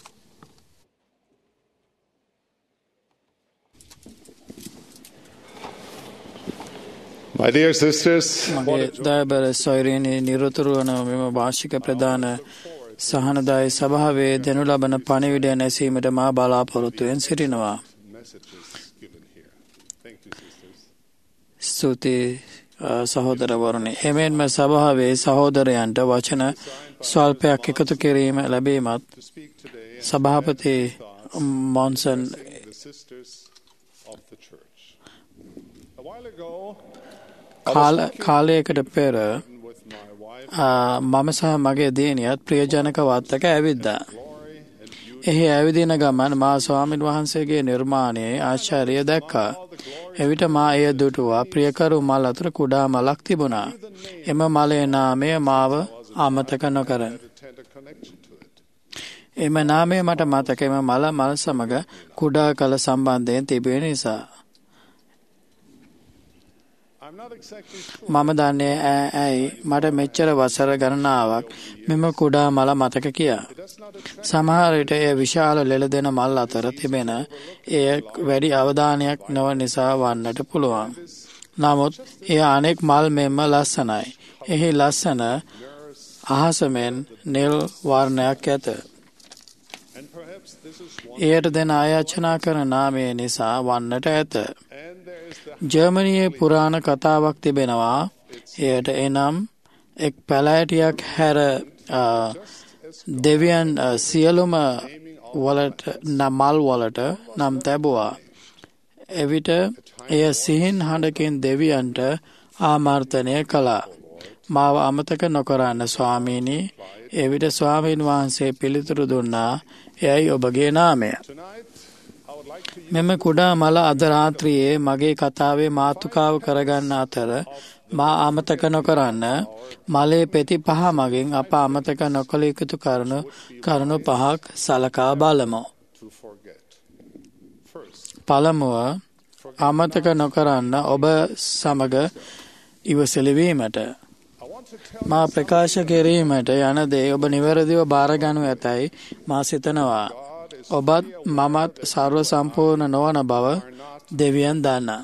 My dear sisters, මගේ දයාබර සොයුරියනි, නිරතුරු වන මෙම වාර්ෂික ප්‍රධාන සහනදායි සභාවේ දෙනු ලබන පණිවිඩය නැසීමට මා බලාපොරොත්තුවෙන් සිටිනවා. ස්තුති සහෝදරවරුනි. එමෙන්ම සභාවේ සහෝදරයන්ට වචන ස්වල්පයක් එකතු කිරීම ලැබීමත් සභාපති මොන්සන් කාලයකට පෙර මම සහ මගේ දියණියත් ප්‍රියජනක වත්තක ඇවිද්දා. එහි ඇවිදින ගමන් මා ස්වාමීන් වහන්සේගේ නිර්මාණයේ ආශ්චර්යය දැක්කා. එවිට මා එය දුටුවා. ප්‍රියකරු මල් අතර කුඩා මලක් තිබුණා. එම මලේ නාමය මාව අමතක නොකර. had a tender connection to it. එම නාමය මට මතකයි මල මල් සමග කුඩා කල සම්බන්ධයෙන් තිබෙන නිසා. I'm not exactly sure මම දන්නේ ඈ ඇයි මට මෙච්චර වසර ගණනාවක් මෙම කුඩා මල මතක කියා. සමහර විට එය විශාල ලෙල දෙන මල් අතර තිබෙන එය වැඩි අවධානයක් නොවන නිසා වන්නට පුළුවන්. නමුත් එය අනෙක් මල් මෙන්ම ලස්සනයි. එහි ලස්සන අහසමෙන් නිල් වර්ණයක් ඇත. and perhaps this is one එයට දෙන ආයාචනා කරන නාමය නිසා වන්නට ඇත. and there is the ජර්මනියේ පුරාණ කතාවක් තිබෙනවා. එයට එනම් එක් පැලෑටියක් හැර අ, දෙවියන් අ, සියලුම වලට මල් වලට නම් තැබුවා. එවිට එය සිහින් හඬකින් දෙවියන්ට ආමර්තනය කළා. මාව අමතක නොකරන්න ස්වාමීනි. එවිට ස්වාමීන් වහන්සේ පිළිතුරු දුන්නා, එයයි ඔබගේ නාමය. tonight I would like to මෙම කුඩා මල අද රාත්‍රියේ මගේ කතාවේ මාතෘකාව කරගන්න අතර මා අමතක නොකරන්න මලේ පෙති පහ මගින් අප අමතක නොකළ යුතු කරුණු කරුණු පහක් සලකා බලමු. to forget. First, පළමුව අමතක නොකරන්න ඔබ සමග ඉවසලි වීමට. I want to tell මා ප්‍රකාශ කිරීමට යන දේ ඔබ නිවැරදිව බාරගනු ඇතැයි මා සිතනවා. ඔබත් මමත් සර්ව සම්පූර්ණ නොවන බව දෙවියන් දන්නා.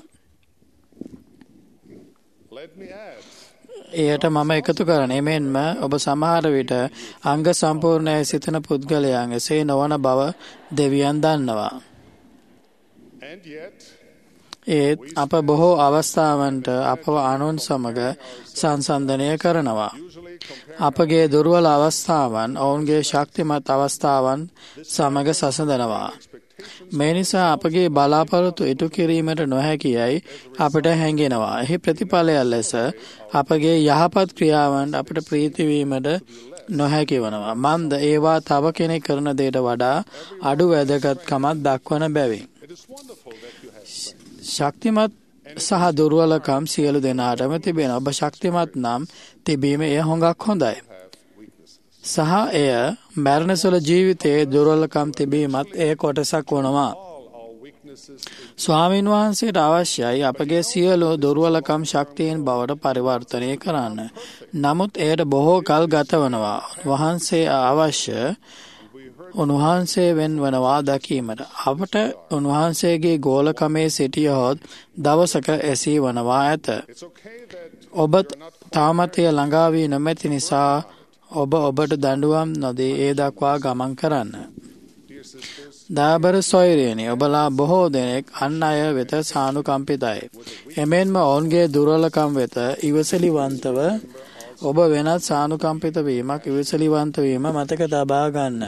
let me add එයට මම එකතු කරන එමෙන්ම ඔබ සමහර විට අංග සම්පූර්ණයි සිතන පුද්ගලයන් එසේ නොවන බව දෙවියන් දන්නවා. and yet ඒත් අප බොහෝ අවස්ථාවන්ට අපව අනුන් සමග සංසන්දනය කරනවා. usually compare අපගේ දුර්වල අවස්ථාවන් ඔවුන්ගේ ශක්තිමත් අවස්ථාවන් සමග සසඳනවා. මේ නිසා අපගේ බලාපොරොත්තු ඉටු කිරීමට නොහැකියයි අපට හැඟෙනවා. එහි ප්‍රතිඵලය ලෙස අපගේ යහපත් ක්‍රියාවන් අපට ප්‍රීති වීමට නොහැකි වනවා. මන්ද ඒවා තව කෙනෙක් කරන දෙයට වඩා අඩු වැදගත්කමක් දක්වන බැවින්. it is wonderful that you have strength. ශක්තිමත් සහ දුර්වලකම් සියලු දෙනාටම තිබෙන. ඔබ ශක්තිමත් නම් තිබීම එය හොඟක් හොඳයි. සහ එය මරණසල ජීවිතයේ දුර්වලකම් තිබීමත් එය කොටසක් වනවා. All our weaknesses ස්වාමීන් වහන්සේට අවශ්‍යයි අපගේ සියලු දුර්වලකම් ශක්තියෙන් බවට පරිවර්තනය කරන්න. නමුත් එයට බොහෝ කල් ගත වනවා. වහන්සේ අවශ්‍ය උන්වහන්සේ වෙන් වනවා දකීමට. අපට උන්වහන්සේගේ ගෝලකමේ සිටියහොත් දවසක එසී වනවා ඇත. it's okay that ඔබ තාමත් එය ළඟා වී නොමැති නිසා ඔබ ඔබට දඬුවම් නොදී ඒ දක්වා ගමන් කරන්න. dear sisters දාබර සොයුරියනි, ඔබලා බොහෝ දෙනෙක් අන් අය වෙත සානුකම්පිතයි. එමෙන්ම ඔවුන්ගේ දුර්වලකම් වෙත ඉවසලිවන්තව ඔබ වෙනත් සානුකම්පිත වීමක් ඉවසලිවන්ත වීම මතක තබා ගන්න.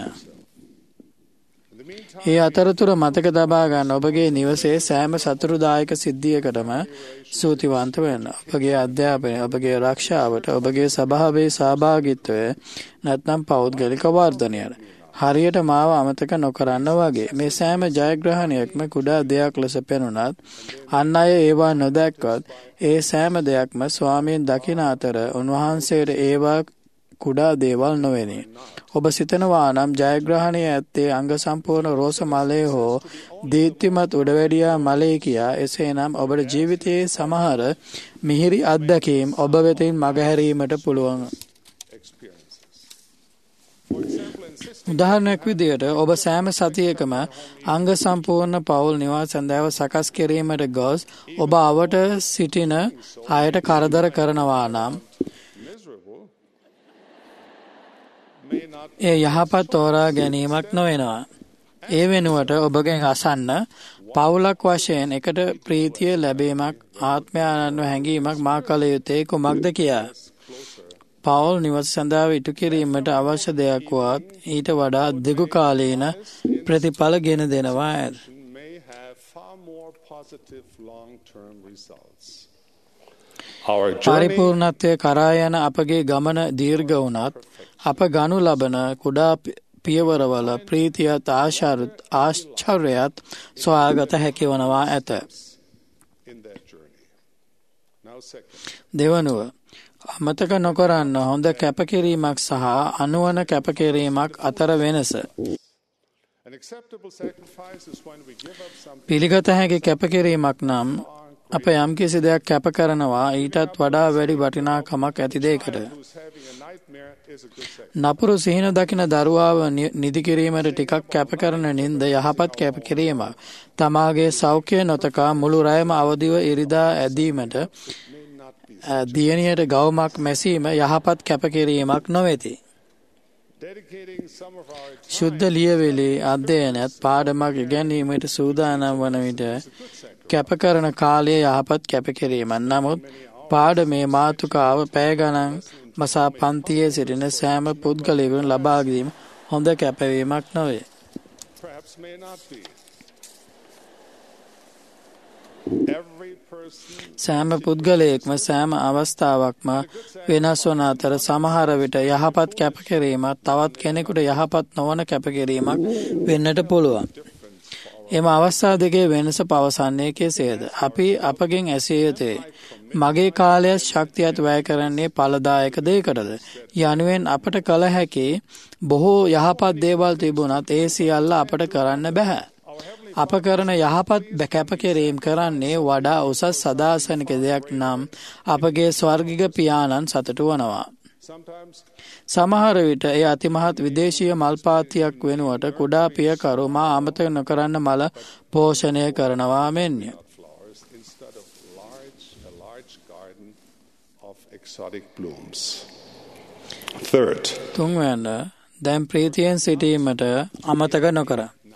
ඒ අතරතුර මතක තබා ගන්න ඔබගේ නිවසේ සෑම සතුරුදායක සිද්ධියකටම සූතිවන්ත වෙන්න. ඔබගේ අධ්‍යාපනය, ඔබගේ ආරක්ෂාවට, ඔබගේ සභාවේ සහභාගීත්වය නැත්නම් පෞද්ගලික වර්ධනයට හරියට මාව අමතක නොකරන්න වගේ. මේ සෑම ජයග්‍රහණයක්ම කුඩා දෙයක් ලෙස පෙනුනත් අන් අය ඒවා නොදැක්වත් ඒ සෑම දෙයක්ම ස්වාමීන් දකින අතර උන්වහන්සේට ඒවා කුඩා දේවල් නොවේනි. ඔබ සිතනවා නම් ජයග්‍රහණය ඇත්තේ අංග සම්පූර්ණ රෝස මලේ හෝ දීප්තිමත් උඩවැඩියා මලේ කියා. එසේනම් ඔබට ජීවිතයේ සමහර මිහිරි අත්දැකීම් ඔබ වෙතින් මගහැරීමට පුළුවන්. උදාහරණයක් විදිහට ඔබ සෑම සතියකම අංග සම්පූර්ණ පවුල් නිවාස සඳහාව සකස් කිරීමට ගොස් ඔබ අවට සිටින අයට කරදර කරනවා නම් ඒ යහපත් තෝරා ගැනීමක් නොවෙනවා. ඒ වෙනුවට ඔබගෙන් අසන්න පවුලක් වශයෙන් එකට ප්‍රීතිය ලැබීමක් ආත්මයානන්ව හැඟීමක් මා කළ යුත්තේ කුමක්ද කියා. පවුල් නිවස සඳහා ඉටු කිරීමට අවශ්‍ය දෙයක් වත් ඊට වඩා දිගු කාලීන ප්‍රතිඵල ගෙන දෙනවා ඇත. may have far more positive long-term results. පරිපූර්ණත්වය කරා යන අපගේ ගමන දීර්ඝ වුණත් අප ගනු ලබන කුඩා පියවරවල ප්‍රීතියත් ආශ්චර්යයත් සොයාගත හැකි වනවා ඇත. in that journey. Now second, දෙවනුව අමතක නොකරන්න හොඳ කැපකිරීමක් සහ අනුවන කැපකිරීමක් අතර වෙනස. පිළිගත හැකි කැපකිරීමක් නම් අප යම්කිසි දෙයක් කැප කරනවා ඊටත් වඩා වැඩි වටිනාකමක් ඇති දෙයකට. නපුරු සිහින දකින දරුවාව නිදි කිරීමට ටිකක් කැප කරන නින්ද යහපත් කැප කිරීමක්. තමාගේ සෞඛ්‍ය නොතකා මුළු රැයම අවදිව ඉරිදා ඇදීමට දියණියට ගවුමක් මැසීම යහපත් කැප කිරීමක් නොවේති. ශුද්ධ ලියවිලි අධ්‍යයනයත් පාඩමක් ඉගැන්වීමට සූදානම් වන විට කැප කරන කාලය යහපත් කැප කිරීමක්. නමුත් පාඩමේ මාතෘකාව පැය ගණන් මසා පන්තියේ සිටින සෑම පුද්ගලයෙකුට ලබා දීම හොඳ කැපවීමක් නොවේ. සෑම පුද්ගලයෙක්ම සෑම අවස්ථාවක්ම වෙනස් වන අතර සමහර විට යහපත් කැපකිරීමක් තවත් කෙනෙකුට යහපත් නොවන කැපකිරීමක් වෙන්නට පුළුවන්. එම අවස්ථා දෙකේ වෙනස පවසන්නේ කෙසේද? අපි අපගෙන් ඇසිය යුතුයි. මගේ කාලය ශක්තියත් වැය කරන්නේ ඵලදායක දෙයකටද? යනුවෙන් අපට කළ හැකි බොහෝ යහපත් දේවල් තිබුණත් ඒ සියල්ල අපට කරන්න බෑ. අප කරන යහපත් කැපකිරීම කරන්නේ වඩා උසස් සදාසනික දෙයක් නම් අපගේ ස්වර්ගික පියාණන් සතුටු වනවා. සමහර විට එය අතිමහත් විදේශීය මල්පාතියක් වෙනුවට කුඩා පියකරු මා අමතක නොකරන්න මල පෝෂණය කරනවා මෙන්ය. තුන්වැන්න දැන් ප්‍රීතියෙන් සිටීමට අමතක නොකර.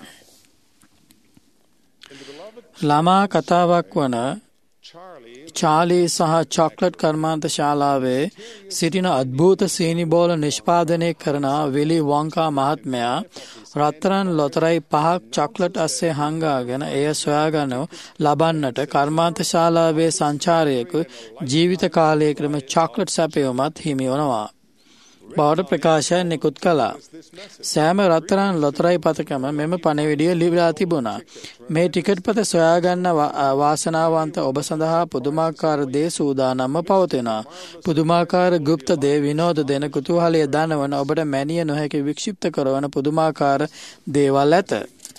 ළමා කතාවක් වන චාලී සහ චොක්ලට් කර්මාන්ත ශාලාවේ සිටින අද්භූත සීනි බෝල නිෂ්පාදනය කරන විලි වොන්කා මහත්මයා රත්තරන් ලොතරැයි පහක් චොක්ලට් අස්සේ හංගාගෙන එය සොයාගනු ලබන්නට කර්මාන්ත ශාලාවේ සංචාරයෙකු ජීවිත කාලයකටම චොක්ලට් සැපයුමත් හිමි වනවා. බවට ප්‍රකාශය නිකුත් කළා. සෑම රත්තරන් ලොතරැයි පතකම මෙම පණිවිඩය ලියලා තිබුණා. මේ ටිකට් පත සොයාගන්න වාසනාවන්ත ඔබ සඳහා පුදුමාකාර දේ සූදානම්ව පවතිනවා. පුදුමාකාර গুপ্ত දේ විනෝද දෙන කුතුහලය දනවන ඔබට මැනිය නොහැකි වික්ෂිප්ත කරවන පුදුමාකාර දේවල් ඇත.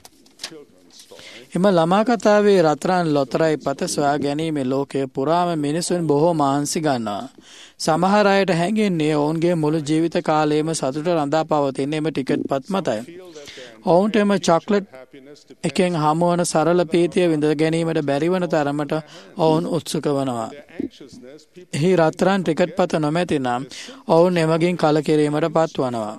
එම ළමා කතාවේ රත්තරන් ලොතරැයි පත සොයා ගැනීමේ ලෝකයේ පුරාම මිනිසුන් බොහෝ මහන්සි ගන්නවා. සමහර අයට හැඟෙන්නේ ඔවුන්ගේ මුළු ජීවිත කාලයේම සතුට රඳා පවතින එම ටිකට් පත් මතයි. ඔවුන්ට එම චොක්ලට් එකෙන් හමුවන සරල ප්‍රීතිය විඳ ගැනීමට බැරිවන තරමට ඔවුන් උත්සුක වනවා. එහි රත්තරන් ටිකට් පත නොමැති නම් ඔවුන් එමගින් කලකිරීමට පත්වනවා.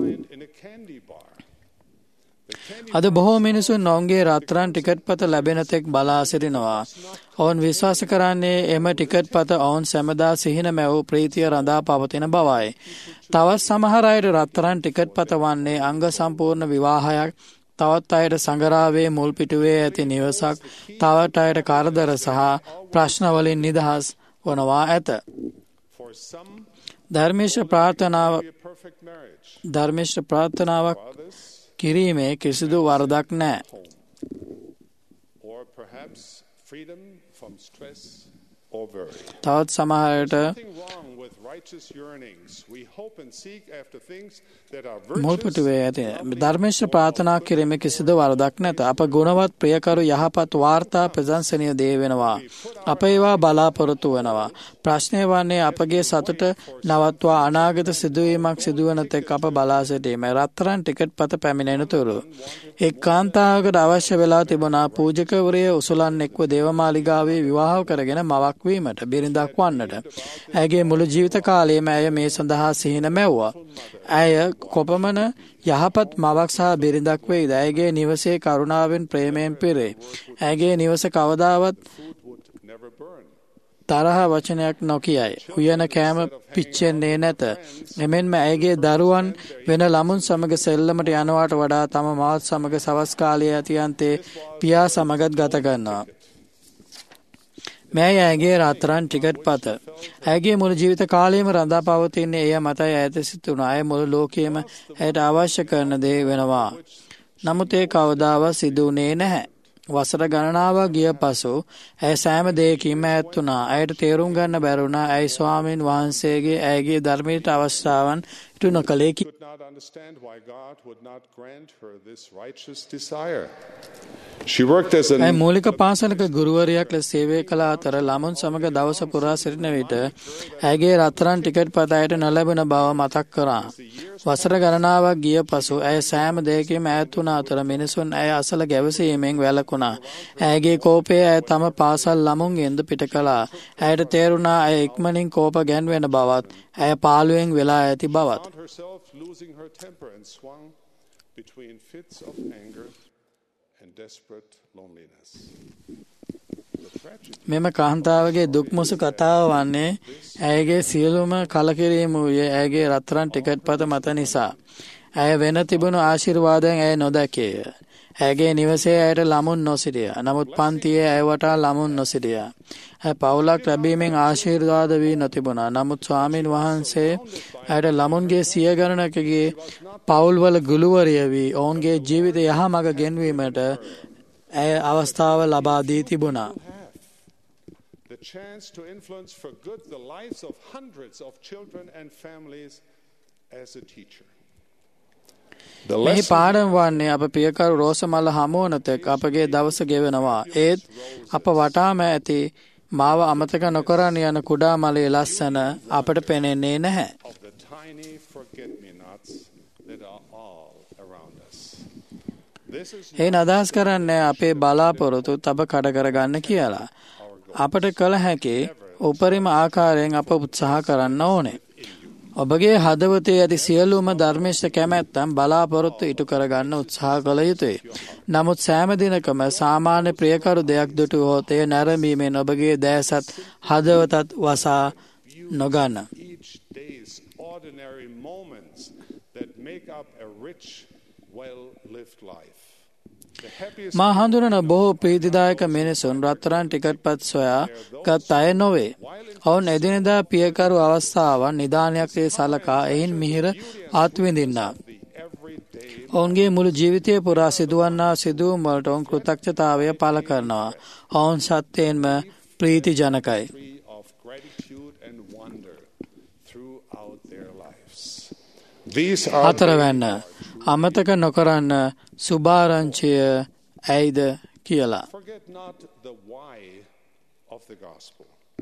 අද බොහෝ මිනිසුන් ඔවුන්ගේ රත්තරන් ටිකට් පත ලැබෙන තෙක් බලා සිටිනවා. ඔවුන් විශ්වාස කරන්නේ එම ටිකට් පත ඔවුන් සැමදා සිහින මැවූ ප්‍රීතිය රඳා පවතින බවයි. තවත් සමහර අයට රත්තරන් ටිකට් පත වන්නේ අංග සම්පූර්ණ විවාහයක්, තවත් අයට සංගරාවේ මුල් පිටුවේ ඇති නිවසක්, තවත් අයට කරදර සහ ප්‍රශ්න වලින් නිදහස් වනවා ඇත. ධර්මිෂ්ඨ ප්‍රාර්ථනාවක් ධර්මිෂ්ඨ ප්‍රාර්ථනාවක් කිරීමේ කිසිදු වරදක් නැහැ. තවත් සමහරට මුල්පිටුවේ ඇති ධර්මිෂ්ඨ ප්‍රාර්ථනා කිරීමේ කිසිදු වරදක් නැත. අප ගුණවත් ප්‍රියකරු යහපත් වාර්තා ප්‍රශංසනීය දේ වෙනවා. අප ඒවා බලාපොරොත්තු වෙනවා. ප්‍රශ්නය වන්නේ අපගේ සතුට නවත්වා අනාගත සිදුවීමක් සිදුවන තෙක් අප බලා සිටීම. රත්තරන් ටිකට් පත පැමිණෙන තුරු එක් කාන්තාවකට අවශ්‍ය වෙලා තිබුණා පූජකවරිය උසුලන්නෙක්ව දේවමාලිගාවේ විවාහ කරගෙන මවක් වීමට, බිරිඳක් වන්නට. ඇයගේ මුළු ජීවිත කාලයේම ඇය මේ සඳහා සිහින මැව්වා. ඇය කොපමණ යහපත් මවක් සහ බිරිඳක් වේද? ඇයගේ නිවසේ කරුණාවෙන් ප්‍රේමයෙන් පිරේ. ඇයගේ නිවස කවදාවත් තරහ වචනයක් නොකියයි. උයන කෑම පිච්චෙන්නේ නැත. එමෙන්ම ඇයගේ දරුවන් වෙන ළමුන් සමග සෙල්ලමට යනවාට වඩා තම මවත් සමග සවස් කාලයේ ඇතියන්තේ පියා සමගත් ගත කරනවා. මේ ඇයගේ රත්තරන් ටිකට් පත. ඇයගේ මුළු ජීවිත කාලයම රඳා පවතින්නේ එය මතයි. ඇයට සිතුණා ඇය මුළු ලෝකයේම ඇයට අවශ්‍ය කරන දේ වෙනවා. නමුත් ඒ කවදාවත් සිදු වුණේ නැහැ. වසර ගණනාවක් ගිය පසු ඇය සෑම දෙයකින්ම ඈත් වුණා. ඇයට තේරුම් ගන්න බැරුණා ඇයි ස්වාමීන් වහන්සේගේ ඇයගේ ධර්මීය අවස්ථාවන් ඉටු නොකළේ කියලා. Could not understand why God would not grant her this righteous desire. She worked as ඇය an මූලික පාසලක ගුරුවරියක් ලෙස සේවය කළ අතර ළමුන් සමග දවස පුරා සිටින විට ඇයගේ රත්තරන් ටිකට් පත ඇයට නොලැබෙන බව මතක් කරා. වසර ගණනාවක් ගිය පසු ඇය සෑම දෙයකින්ම ඈත් වුණ අතර මිනිසුන් ඇය අසල ගැවසීමෙන් වැළකුණා. ඇයගේ කෝපය ඇය තම පාසල් ළමුන්ගෙන්ද පිට කළා. ඇයට තේරුණා ඇය ඉක්මනින් කෝප ගැන්වෙන බවත් ඇය පාළුවෙන් වෙලා ඇති බවත්. found herself losing her temper and swung between fits of anger and desperate loneliness. The tragedy මෙම කාන්තාවගේ දුක්මුසු කතාව වන්නේ ඇයගේ සියලුම කලකිරීම වූයේ ඇයගේ රත්තරන් ටිකට් පත මත නිසා. ඇය වෙන තිබුණු ආශිර්වාදයෙන් ඇය නොදැකේය. ඇයගේ නිවසේ ඇයට ළමුන් නොසිටිය. නමුත් පන්තියේ ඇය වටා ළමුන් නොසිටිය. ඇය පවුලක් ලැබීමෙන් ආශිර්වාද වී නොතිබුණා. නමුත් ස්වාමීන් වහන්සේ ඇයට ළමුන්ගේ සිය ගණනකගේ පවුල්වල ගුරුවරිය වී ඔවුන්ගේ ජීවිත යහමඟ ගෙන්වීමට ඇය අවස්ථාව ලබා දී තිබුණා. the chance to influence for good the lives of hundreds of children and families as a teacher. The මෙහි lesson පාඩම් වන්නේ අප පියකරු රෝසමල්ල හමුවන තෙක් අපගේ දවස ගෙවෙනවා. ඒත් අප වටාම ඇති මාව අමතක නොකරන යන කුඩා මලේ ලස්සන අපට පෙනෙන්නේ නැහැ. of the tiny forget-me-nots that are all around us. This is ඒ අදහස් කරන්නේ අපේ බලාපොරොත්තු තබ කඩ කරගන්න කියලා. අපට කළ හැකි උපරිම ආකාරයෙන් අප උත්සාහ කරන්න ඕනේ. ඔබගේ හදවතේ ඇති සියලුම ධර්මිෂ්ඨ කැමැත්තන් බලාපොරොත්තු ඉටු කරගන්න උත්සාහ කළ යුතුයි. නමුත් සෑම දිනකම සාමාන්‍ය ප්‍රියකරු දෙයක් දුටුවොත් එය නැරඹීමෙන් ඔබගේ දැසත් හදවතත් වසා නොගන්න. each day's ordinary moments that make up a rich, well-lived life. The happiest මා හඳුනන බොහෝ ප්‍රීතිදායක මිනිසුන් රත්තරන් ටිකට් පත් සොයා ගත් අය නොවේ. ඔවුන් එදිනෙදා පියකරු අවස්ථාවන් නිදානයක් සේ සලකා එයින් මිහිර අත්විඳින්නා. everyday ඔවුන්ගේ මුළු ජීවිතය පුරා සිදුවන්නා සිදුවීම් වලට ඔවුන් කෘතඥතාවය පළ කරනවා. ඔවුන් සත්‍යයෙන්ම ප්‍රීති ජනකයි. tree of gratitude and wonder throughout their lives. These are හතරවැන්න අමතක නොකරන්න සුභාරංචිය ඇයිද කියලා. forget not the why of the gospel.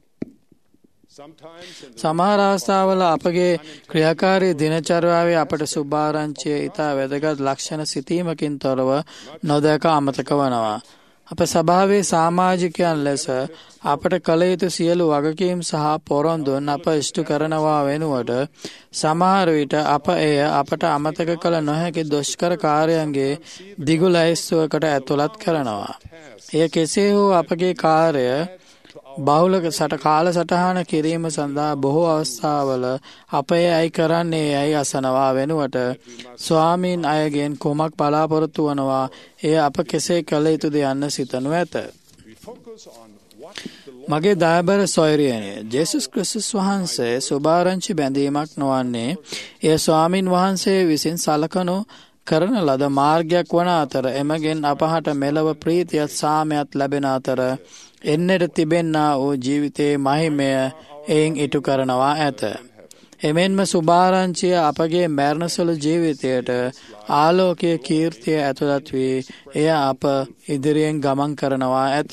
Sometimes in the සමහර අවස්ථාවල අපගේ ක්‍රියාකාරී දිනචර්යාවේ අපට සුභාරංචිය ඉතා වැදගත් ලක්ෂණ සිතීමකින් තොරව නොදැක අමතක වනවා. අප සභාවේ සමාජිකයන් ලෙස අපට කළ යුතු සියලු වගකීම් සහ පොරොන්දුන් අප ඉෂ්ට කරනවා වෙනුවට සමහර විට අප එය අපට අමතක කළ නොහැකි දුෂ්කර කාර්යයන්ගේ දිගු ලැයිස්තුවකට ඇතුළත් කරනවා. එය කෙසේ හෝ අපගේ කාර්ය බහුල සට කාල සටහන කිරීම සඳහා බොහෝ අවස්ථාවල අප එය ඇයි කරන්නේ ඇයි අසනවා වෙනුවට ස්වාමීන් අයගෙන් කුමක් බලාපොරොත්තු වනවා එය අප කෙසේ කළ යුතුද යන්න සිතනු ඇත. we focus on what the Lord මගේ දයාබර සොයුරියනි, ජේසුස් ක්‍රිස්තුස් වහන්සේ සුභාරංචි බැඳීමක් නොවන්නේ එය ස්වාමින් වහන්සේ විසින් සලකනු කරන ලද මාර්ගයක් වන අතර එමගෙන් අපහට මෙලව ප්‍රීතියත් සාමයත් ලැබෙන අතර එන්නට තිබෙන්නා වූ ජීවිතයේ මහිමය එයින් ඉටු කරනවා ඇත. එමෙන්ම සුභාරංචිය අපගේ මරණසුළු ජීවිතයට ආලෝකයේ කීර්තිය ඇතුළත් වී එය අප ඉදිරියෙන් ගමන් කරනවා ඇත.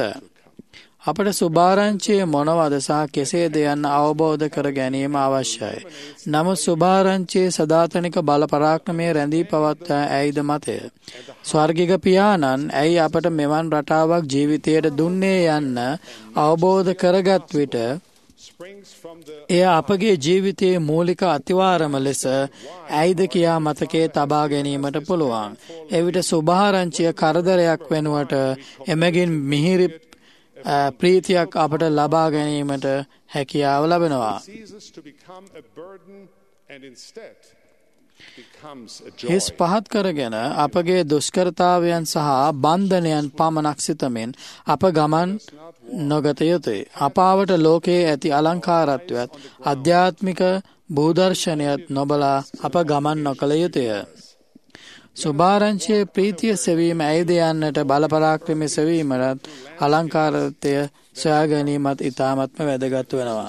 අපට සුභාරංචිය මොනවද සහ කෙසේද යන්න අවබෝධ කර ගැනීම අවශ්‍යයි. නමුත් සුභාරංචියේ සදාතනික බල පරාක්‍රමයේ රැඳී පවත්වා ඇයිද මතය. ස්වර්ගික පියාණන් ඇයි අපට මෙවන් රටාවක් ජීවිතයට දුන්නේ යන්න අවබෝධ කරගත් විට springs from the එය අපගේ ජීවිතයේ මූලික අතිවාරම ලෙස ඇයිද කියා මතකයේ තබා ගැනීමට පුළුවන්. එවිට සුභාරංචිය කරදරයක් වෙනුවට එමගින් මිහිරි ප්‍රීතියක් අපට ලබා ගැනීමට හැකියාව ලැබෙනවා. ceases to become a burden and instead becomes a joy. හිස් පහත් කරගෙන අපගේ දුෂ්කරතාවයන් සහ බන්ධනයන් පමණක් සිතමින් අප ගමන් නොගත යුතුයි. අපාවට ලෝකයේ ඇති අලංකාරත්වයත් අධ්‍යාත්මික භූදර්ශනයත් නොබලා අප ගමන් නොකළ යුතුය. සුභාරංචියේ ප්‍රීතිය සෙවීම ඇයිද යන්නට බලපරාක්‍රමී සෙවීමට අලංකාරත්වය සොයා ගැනීමත් ඉතාමත්ම වැදගත් වෙනවා.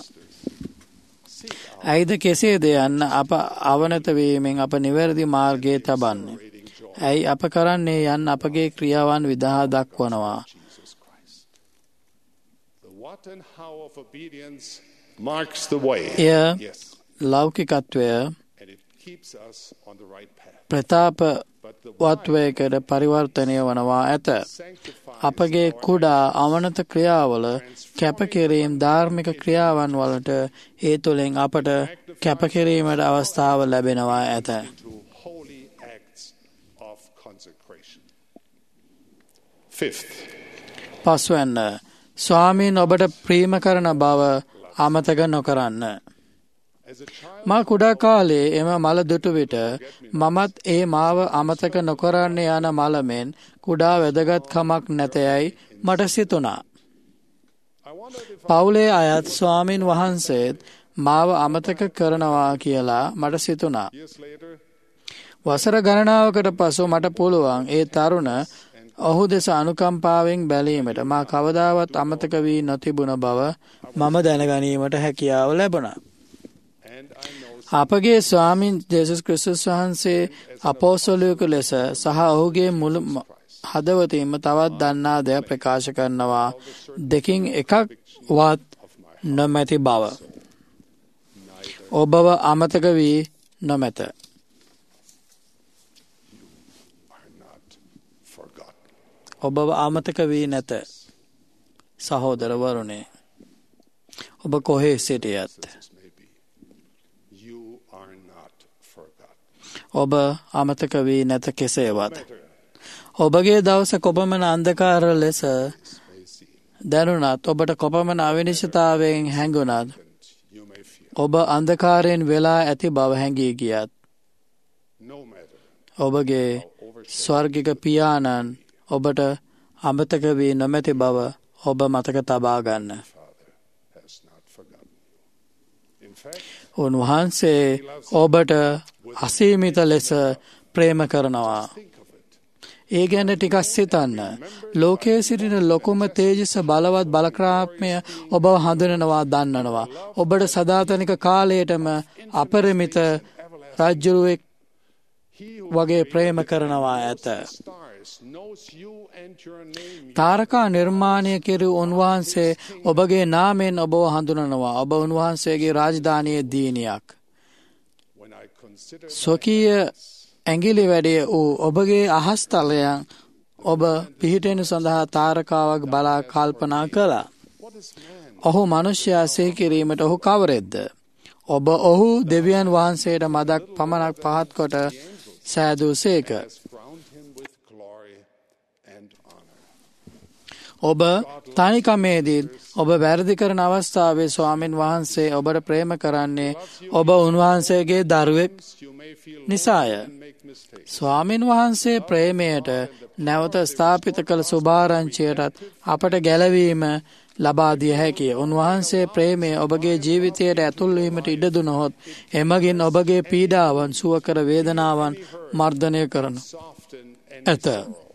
ඇයිද කෙසේද යන්න අප අවනත වීමෙන් අප නිවැරදි මාර්ගයේ තබන්නේ. ඇයි අප කරන්නේ යන්න අපගේ ක්‍රියාවන් විදහා දක්වනවා. එය ලෞකිකත්වය ප්‍රතාපවත්වයකට පරිවර්තනය වනවා ඇත. අපගේ කුඩා අවනත ක්‍රියාවල කැපකිරීම් ධාර්මික ක්‍රියාවන් වලට ඒ තුළින් අපට කැපකිරීමට අවස්ථාව ලැබෙනවා ඇත. පස්වැන්න ස්වාමීන් ඔබට ප්‍රේම කරන බව අමතක නොකරන්න. මා කුඩා කාලේ එම මල දුටු විට මමත් ඒ මාව අමතක නොකරන්න යන මලමෙන් කුඩා වැදගත්කමක් නැතයයි මට සිතුණා. පවුලේ අයත් ස්වාමීන් වහන්සේත් මාව අමතක කරනවා කියලා මට සිතුණා. වසර ගණනාවකට පසු මට පුළුවන් ඒ තරුණ ඔහු දෙස අනුකම්පාවෙන් බැලීමට මා කවදාවත් අමතක වී නොතිබුණ බව මම දැනගැනීමට හැකියාව ලැබුණා. අපගේ ස්වාමීන් යේසුස් ක්‍රිස්තුස් වහන්සේ අපෝස්තලයෙකු ලෙස සහ ඔහුගේ මුළු හදවතින්ම තවත් දන්නා දෑ ප්‍රකාශ කරනවා දෙකින් එකක්වත් නොමැති බව. ඔබව අමතක වී නොමැත. ඔබව අමතක වී නැත. සහෝදරවරුනේ, ඔබ කොහේ සිටියත් ඔබ අමතක වී නැත. කෙසේවත් ඔබගේ දවස කොපමණ අන්ධකාර ලෙස දැනුණත්, ඔබට කොපමණ අවිනිශ්චිතතාවයෙන් හැඟුණත්, ඔබ අන්ධකාරයෙන් වෙලා ඇති බව හැඟී ගියත්, ඔබගේ ස්වර්ගික පියාණන් ඔබට අමතක වී නොමැති බව ඔබ මතක තබා ගන්න. උන්වහන්සේ ඔබට අසීමිත ලෙස ප්‍රේම කරනවා. ඒ ගැන ටිකක් සිතන්න. ලෝකයේ සිටින ලොකුම තේජස බලවත් බලක්‍රාත්මය ඔබව හඳුනනවා, දන්නනවා. ඔබට සදාතනික කාලයටම අපරිමිත රජ්ජුරුවෙක් වගේ ප්‍රේම කරනවා ඇත. තාරකා නිර්මාණය කෙරෙහි උන්වහන්සේ ඔබගේ නාමයෙන් ඔබව හඳුනනවා. ඔබ උන්වහන්සේගේ රාජධානියේ දීනියක්. ස්වකීය ඇඟිලි වැඩේ වූ ඔබගේ අහස්තලයන් ඔබ පිහිටෙනු සඳහා තාරකාවක් බලා කල්පනා කළා. ඔහු මනුෂ්‍යයා සිහි කිරීමට ඔහු කවරෙක්ද? ඔබ ඔහු දෙවියන් වහන්සේට මදක් පමණක් පහත් කොට සෑදූසේක. ඔබ තනිකමේදීත් ඔබ වැරදි කරන අවස්ථාවේ ස්වාමීන් වහන්සේ ඔබට ප්‍රේම කරන්නේ ඔබ උන්වහන්සේගේ දරුවෙක් නිසාය. ස්වාමීන් වහන්සේ ප්‍රේමයට නැවත ස්ථාපිත කළ සුභාරංචියටත් අපට ගැලවීම ලබා දිය හැකිය. උන්වහන්සේ ප්‍රේමය ඔබගේ ජීවිතයට ඇතුල්වීමට ඉඩ දුනහොත් එමගින් ඔබගේ පීඩාවන් සුවකර වේදනාවන් මර්ධනය කරනු ඇත.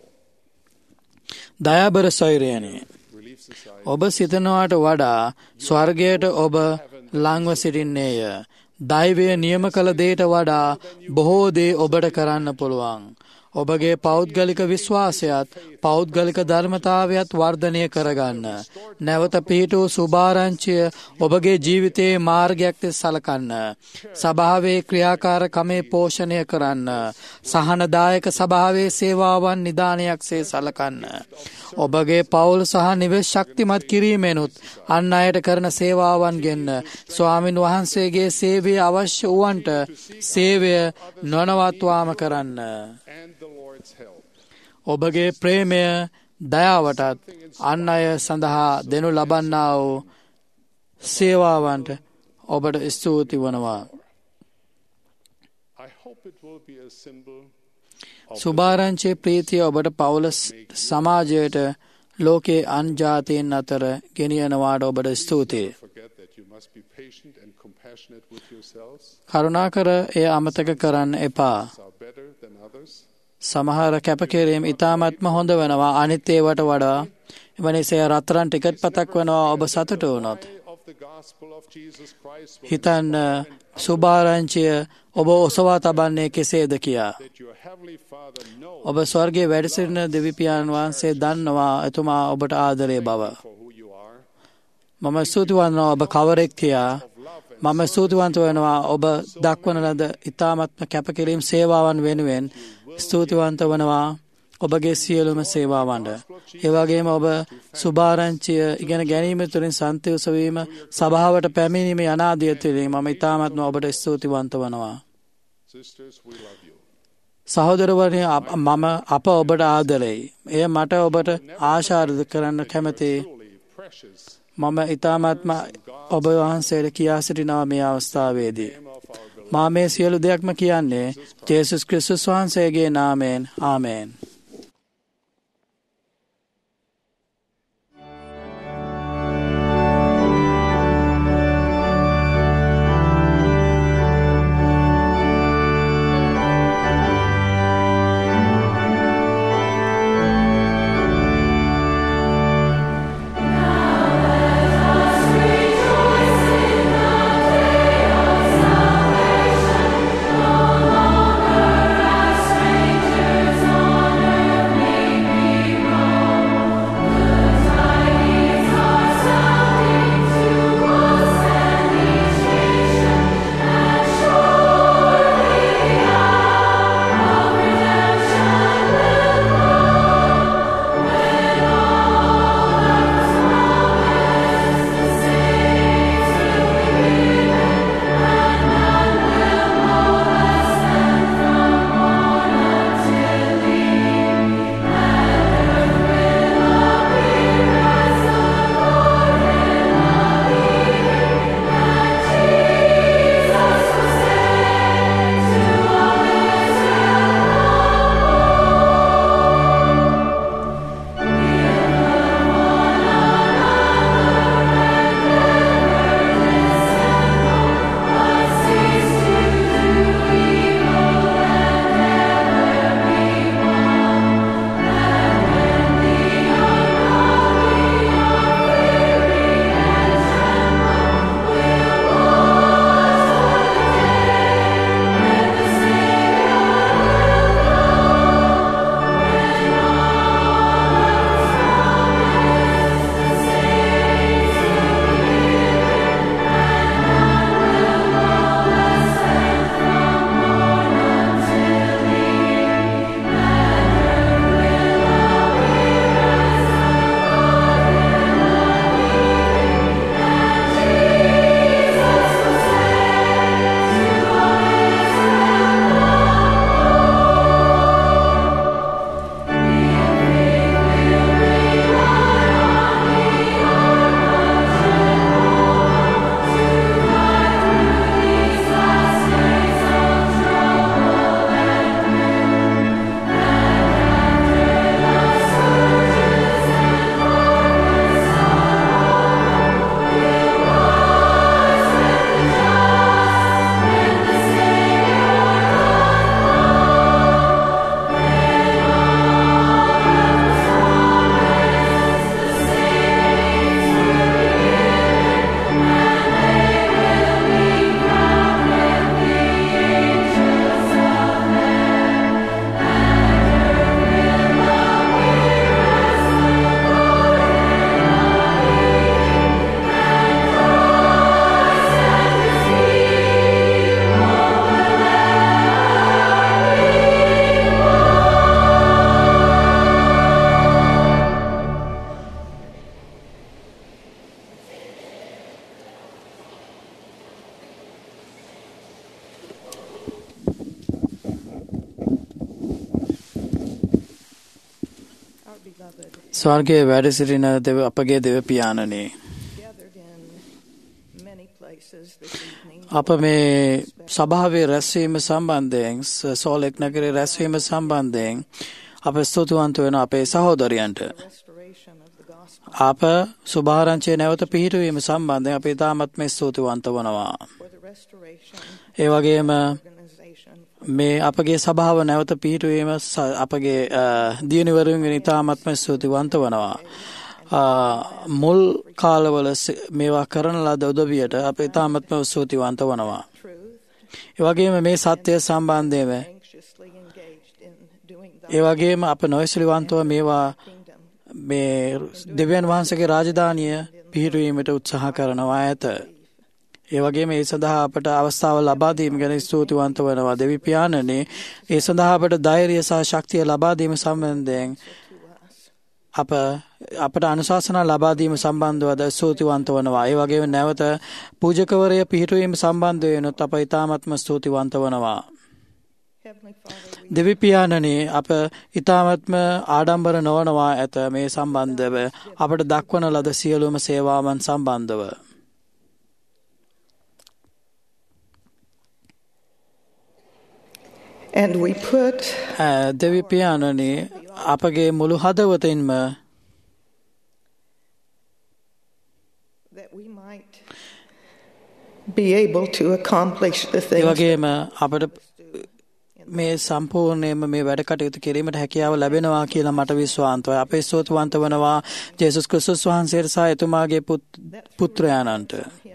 දයාබර සොයුරියනි, ඔබ සිතනවාට වඩා ස්වර්ගයට ඔබ ලංව සිටින්නේය. දෛවය නියම කළ දේට වඩා බොහෝ දේ ඔබට කරන්න පුළුවන්. ඔබගේ පෞද්ගලික විශ්වාසයත් පෞද්ගලික ධර්මතාවයත් වර්ධනය කරගන්න. නැවත පිහිටූ සුභාරංචිය ඔබගේ ජීවිතයේ මාර්ගයක් ලෙස සලකන්න. සභාවේ ක්‍රියාකාරකමේ පෝෂණය කරන්න. සහනදායක සභාවේ සේවාවන් නිදානයක්සේ සලකන්න. ඔබගේ පවුල් සහ නිවෙස් ශක්තිමත් කිරීමෙනුත් අන් අයට කරන සේවාවන් ගෙන්න. ස්වාමින් වහන්සේගේ සේවය අවශ්‍ය වුවන්ට සේවය නොනවත්වාම කරන්න. ඔබගේ ප්‍රේමය දයාවටත් අන් අය සඳහා දෙනු ලබන්නා වූ සේවාවන්ට ඔබට ස්තුති වනවා. සුභාරංචියේ ප්‍රීතිය ඔබට පවුල සමාජයට ලෝකේ අන් ජාතීන් අතර ගෙනියනවාට ඔබට ස්තුතියි. කරුණාකර එය අමතක කරන්න එපා. සමහර කැපකිරීම ඉතාමත්ම හොඳ වෙනවා අනිත් ඒවට වඩා. එවැනිසේ රත්තරන් ටිකට් පතක් වෙනවා ඔබ සතුටු වුණොත්. හිතන්න සුභාරංචිය ඔබ ඔසවා තබන්නේ කෙසේද කියා. ඔබ ස්වර්ගයේ වැඩ සිටින දෙවිපියාණන් වහන්සේ දන්නවා එතුමා ඔබට ආදරේ බව. මම ස්තුතිවන්ත වෙනවා ඔබ කවරෙක් කියා. මම ස්තුතිවන්ත වෙනවා ඔබ දක්වන ලද ඉතාමත්ම කැපකිරීම සේවාවන් වෙනුවෙන් ස්තුතිවන්ත වෙනවා ඔබගේ සියලුම සේවාවන්ට. ඒ වගේම ඔබ සුභාරංචිය ඉගෙන ගැනීම තුළින් සන්තෝෂ වීම සභාවට පැමිණීම යනාදිය තුළින් මම ඉතාමත්ම ඔබට ස්තුතිවන්ත වෙනවා. සහෝදරවරුනි මම අප ඔබට ආදරෙයි. එය මට ඔබට ආශාර්ද කරන්න කැමති. මම ඉතාමත්ම ඔබ වහන්සේට කියා සිටිනවා මේ අවස්ථාවේදී. මා මේ සියලු දෙයක්ම කියන්නේ ජේසුස් ක්‍රිස්තුස් වහන්සේගේ නාමයෙන්. ආමේන්. ස්වර්ගයේ වැඩ සිටින දෙව අපගේ දෙව පියාණනි, අප මේ සභාවේ රැස්වීම සම්බන්ධයෙන් සෝලෙක් නගරේ රැස්වීම සම්බන්ධයෙන් අප ස්තුතිවන්ත වෙන අපේ සහෝදරයන්ට අප සුභාරංචිය නැවත පිහිටුවීම සම්බන්ධයෙන් අපි තාමත් මේ ස්තුතිවන්ත වනවා. ඒ වගේම මේ අපගේ සභාව නැවත පිහිටුවීම අපගේ දියණිවරුන්ගෙන් ඉතාමත්ම ස්තුතිවන්ත වනවා. මුල් කාලවල මේවා කරන ලද උදවියට අප ඉතාමත්ම ස්තුතිවන්ත වනවා. ඒ වගේම මේ සත්‍යය සම්බන්ධයෙන් ඒ වගේම අප නොයසිලිවන්තව මේවා මේ දෙවියන් වහන්සේගේ රාජධානිය පිහිටුවීමට උත්සාහ කරනවා ඇත. ඒ වගේම ඒ සඳහා අපට අවස්ථාව ලබා දීම ගැන ස්තුතිවන්ත වෙනවා. දෙවි පියාණනි, ඒ සඳහා අපට ධෛර්යය සහ ශක්තිය ලබා දීම සම්බන්ධයෙන් අප අපට අනුශාසනා ලබා දීම සම්බන්ධවද ස්තුතිවන්ත වෙනවා. ඒ වගේම නැවත පූජකවරය පිහිටුවීම සම්බන්ධයෙන්ුත් අප ඉතාමත්ම ස්තුතිවන්ත වෙනවා. දෙවි පියාණනි, අප ඉතාමත්ම ආඩම්බර නොවනවා ඇත මේ සම්බන්ධව අපට දක්වන ලද සියලුම සේවාවන් සම්බන්ධව. And we put දෙවි පියාණනි, අපගේ මුළු හදවතින්ම that we might be able to accomplish the A things වගේම අපට මේ සම්පූර්ණයෙන්ම මේ වැඩ කටයුතු කිරීමට හැකියාව ලැබෙනවා කියලා මට විශ්වාසයි. අපේ ස්තුතිවන්ත වෙනවා ජේසුස් ක්‍රිස්තුස් වහන්සේට සහ එතුමාගේ පුත්‍රයාණන්ට.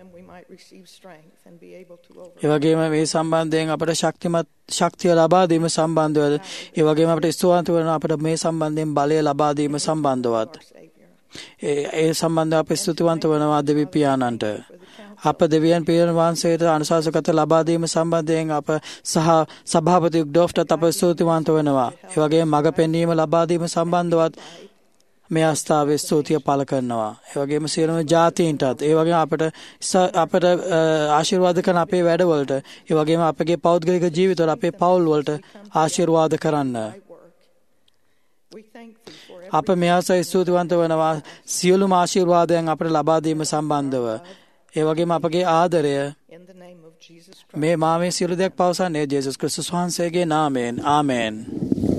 ඒ වගේම මේ සම්බන්ධයෙන් අපට ශක්තිමත් ශක්තිය ලබා දීම සම්බන්ධව, ඒ වගේම අපට ස්තුතිවන්ත වෙනවා අපට මේ සම්බන්ධයෙන් බලය ලබා දීම සම්බන්ධවත්. ඒ ඒ සම්බන්ධව අප ස්තුතිවන්ත වෙනවා දෙවි පියාණන්ට. අප දෙවියන් පියාණන් වහන්සේට අනුශාසකත්වය ලබා දීම සම්බන්ධයෙන් අප සහ සභාපති යුග්ඩෝෆ්ටත් අප ස්තුතිවන්ත වෙනවා. ඒ වගේම මඟ පෙන්වීම ලබා දීම සම්බන්ධවත් මේ අවස්ථාවේ ස්තුතිය පළ කරනවා. ඒ වගේම සියලුම ජාතීන්ටත්, ඒ වගේම අපට අපට ආශිර්වාද කරන අපේ වැඩවලට, ඒ වගේම අපගේ පෞද්ගලික ජීවිතවල අපේ පවුල් වලට ආශිර්වාද කරන්න. අප මේ ආසයි ස්තුතිවන්ත වෙනවා සියලුම ආශිර්වාදයන් අපට ලබා දීම සම්බන්ධව. ඒ වගේම අපගේ ආදරය මේ මා මේ සියලු දෙයක් පවසන්නේ ජේසුස් ක්‍රිස්තුස් වහන්සේගේ නාමයෙන්. ආමේන්.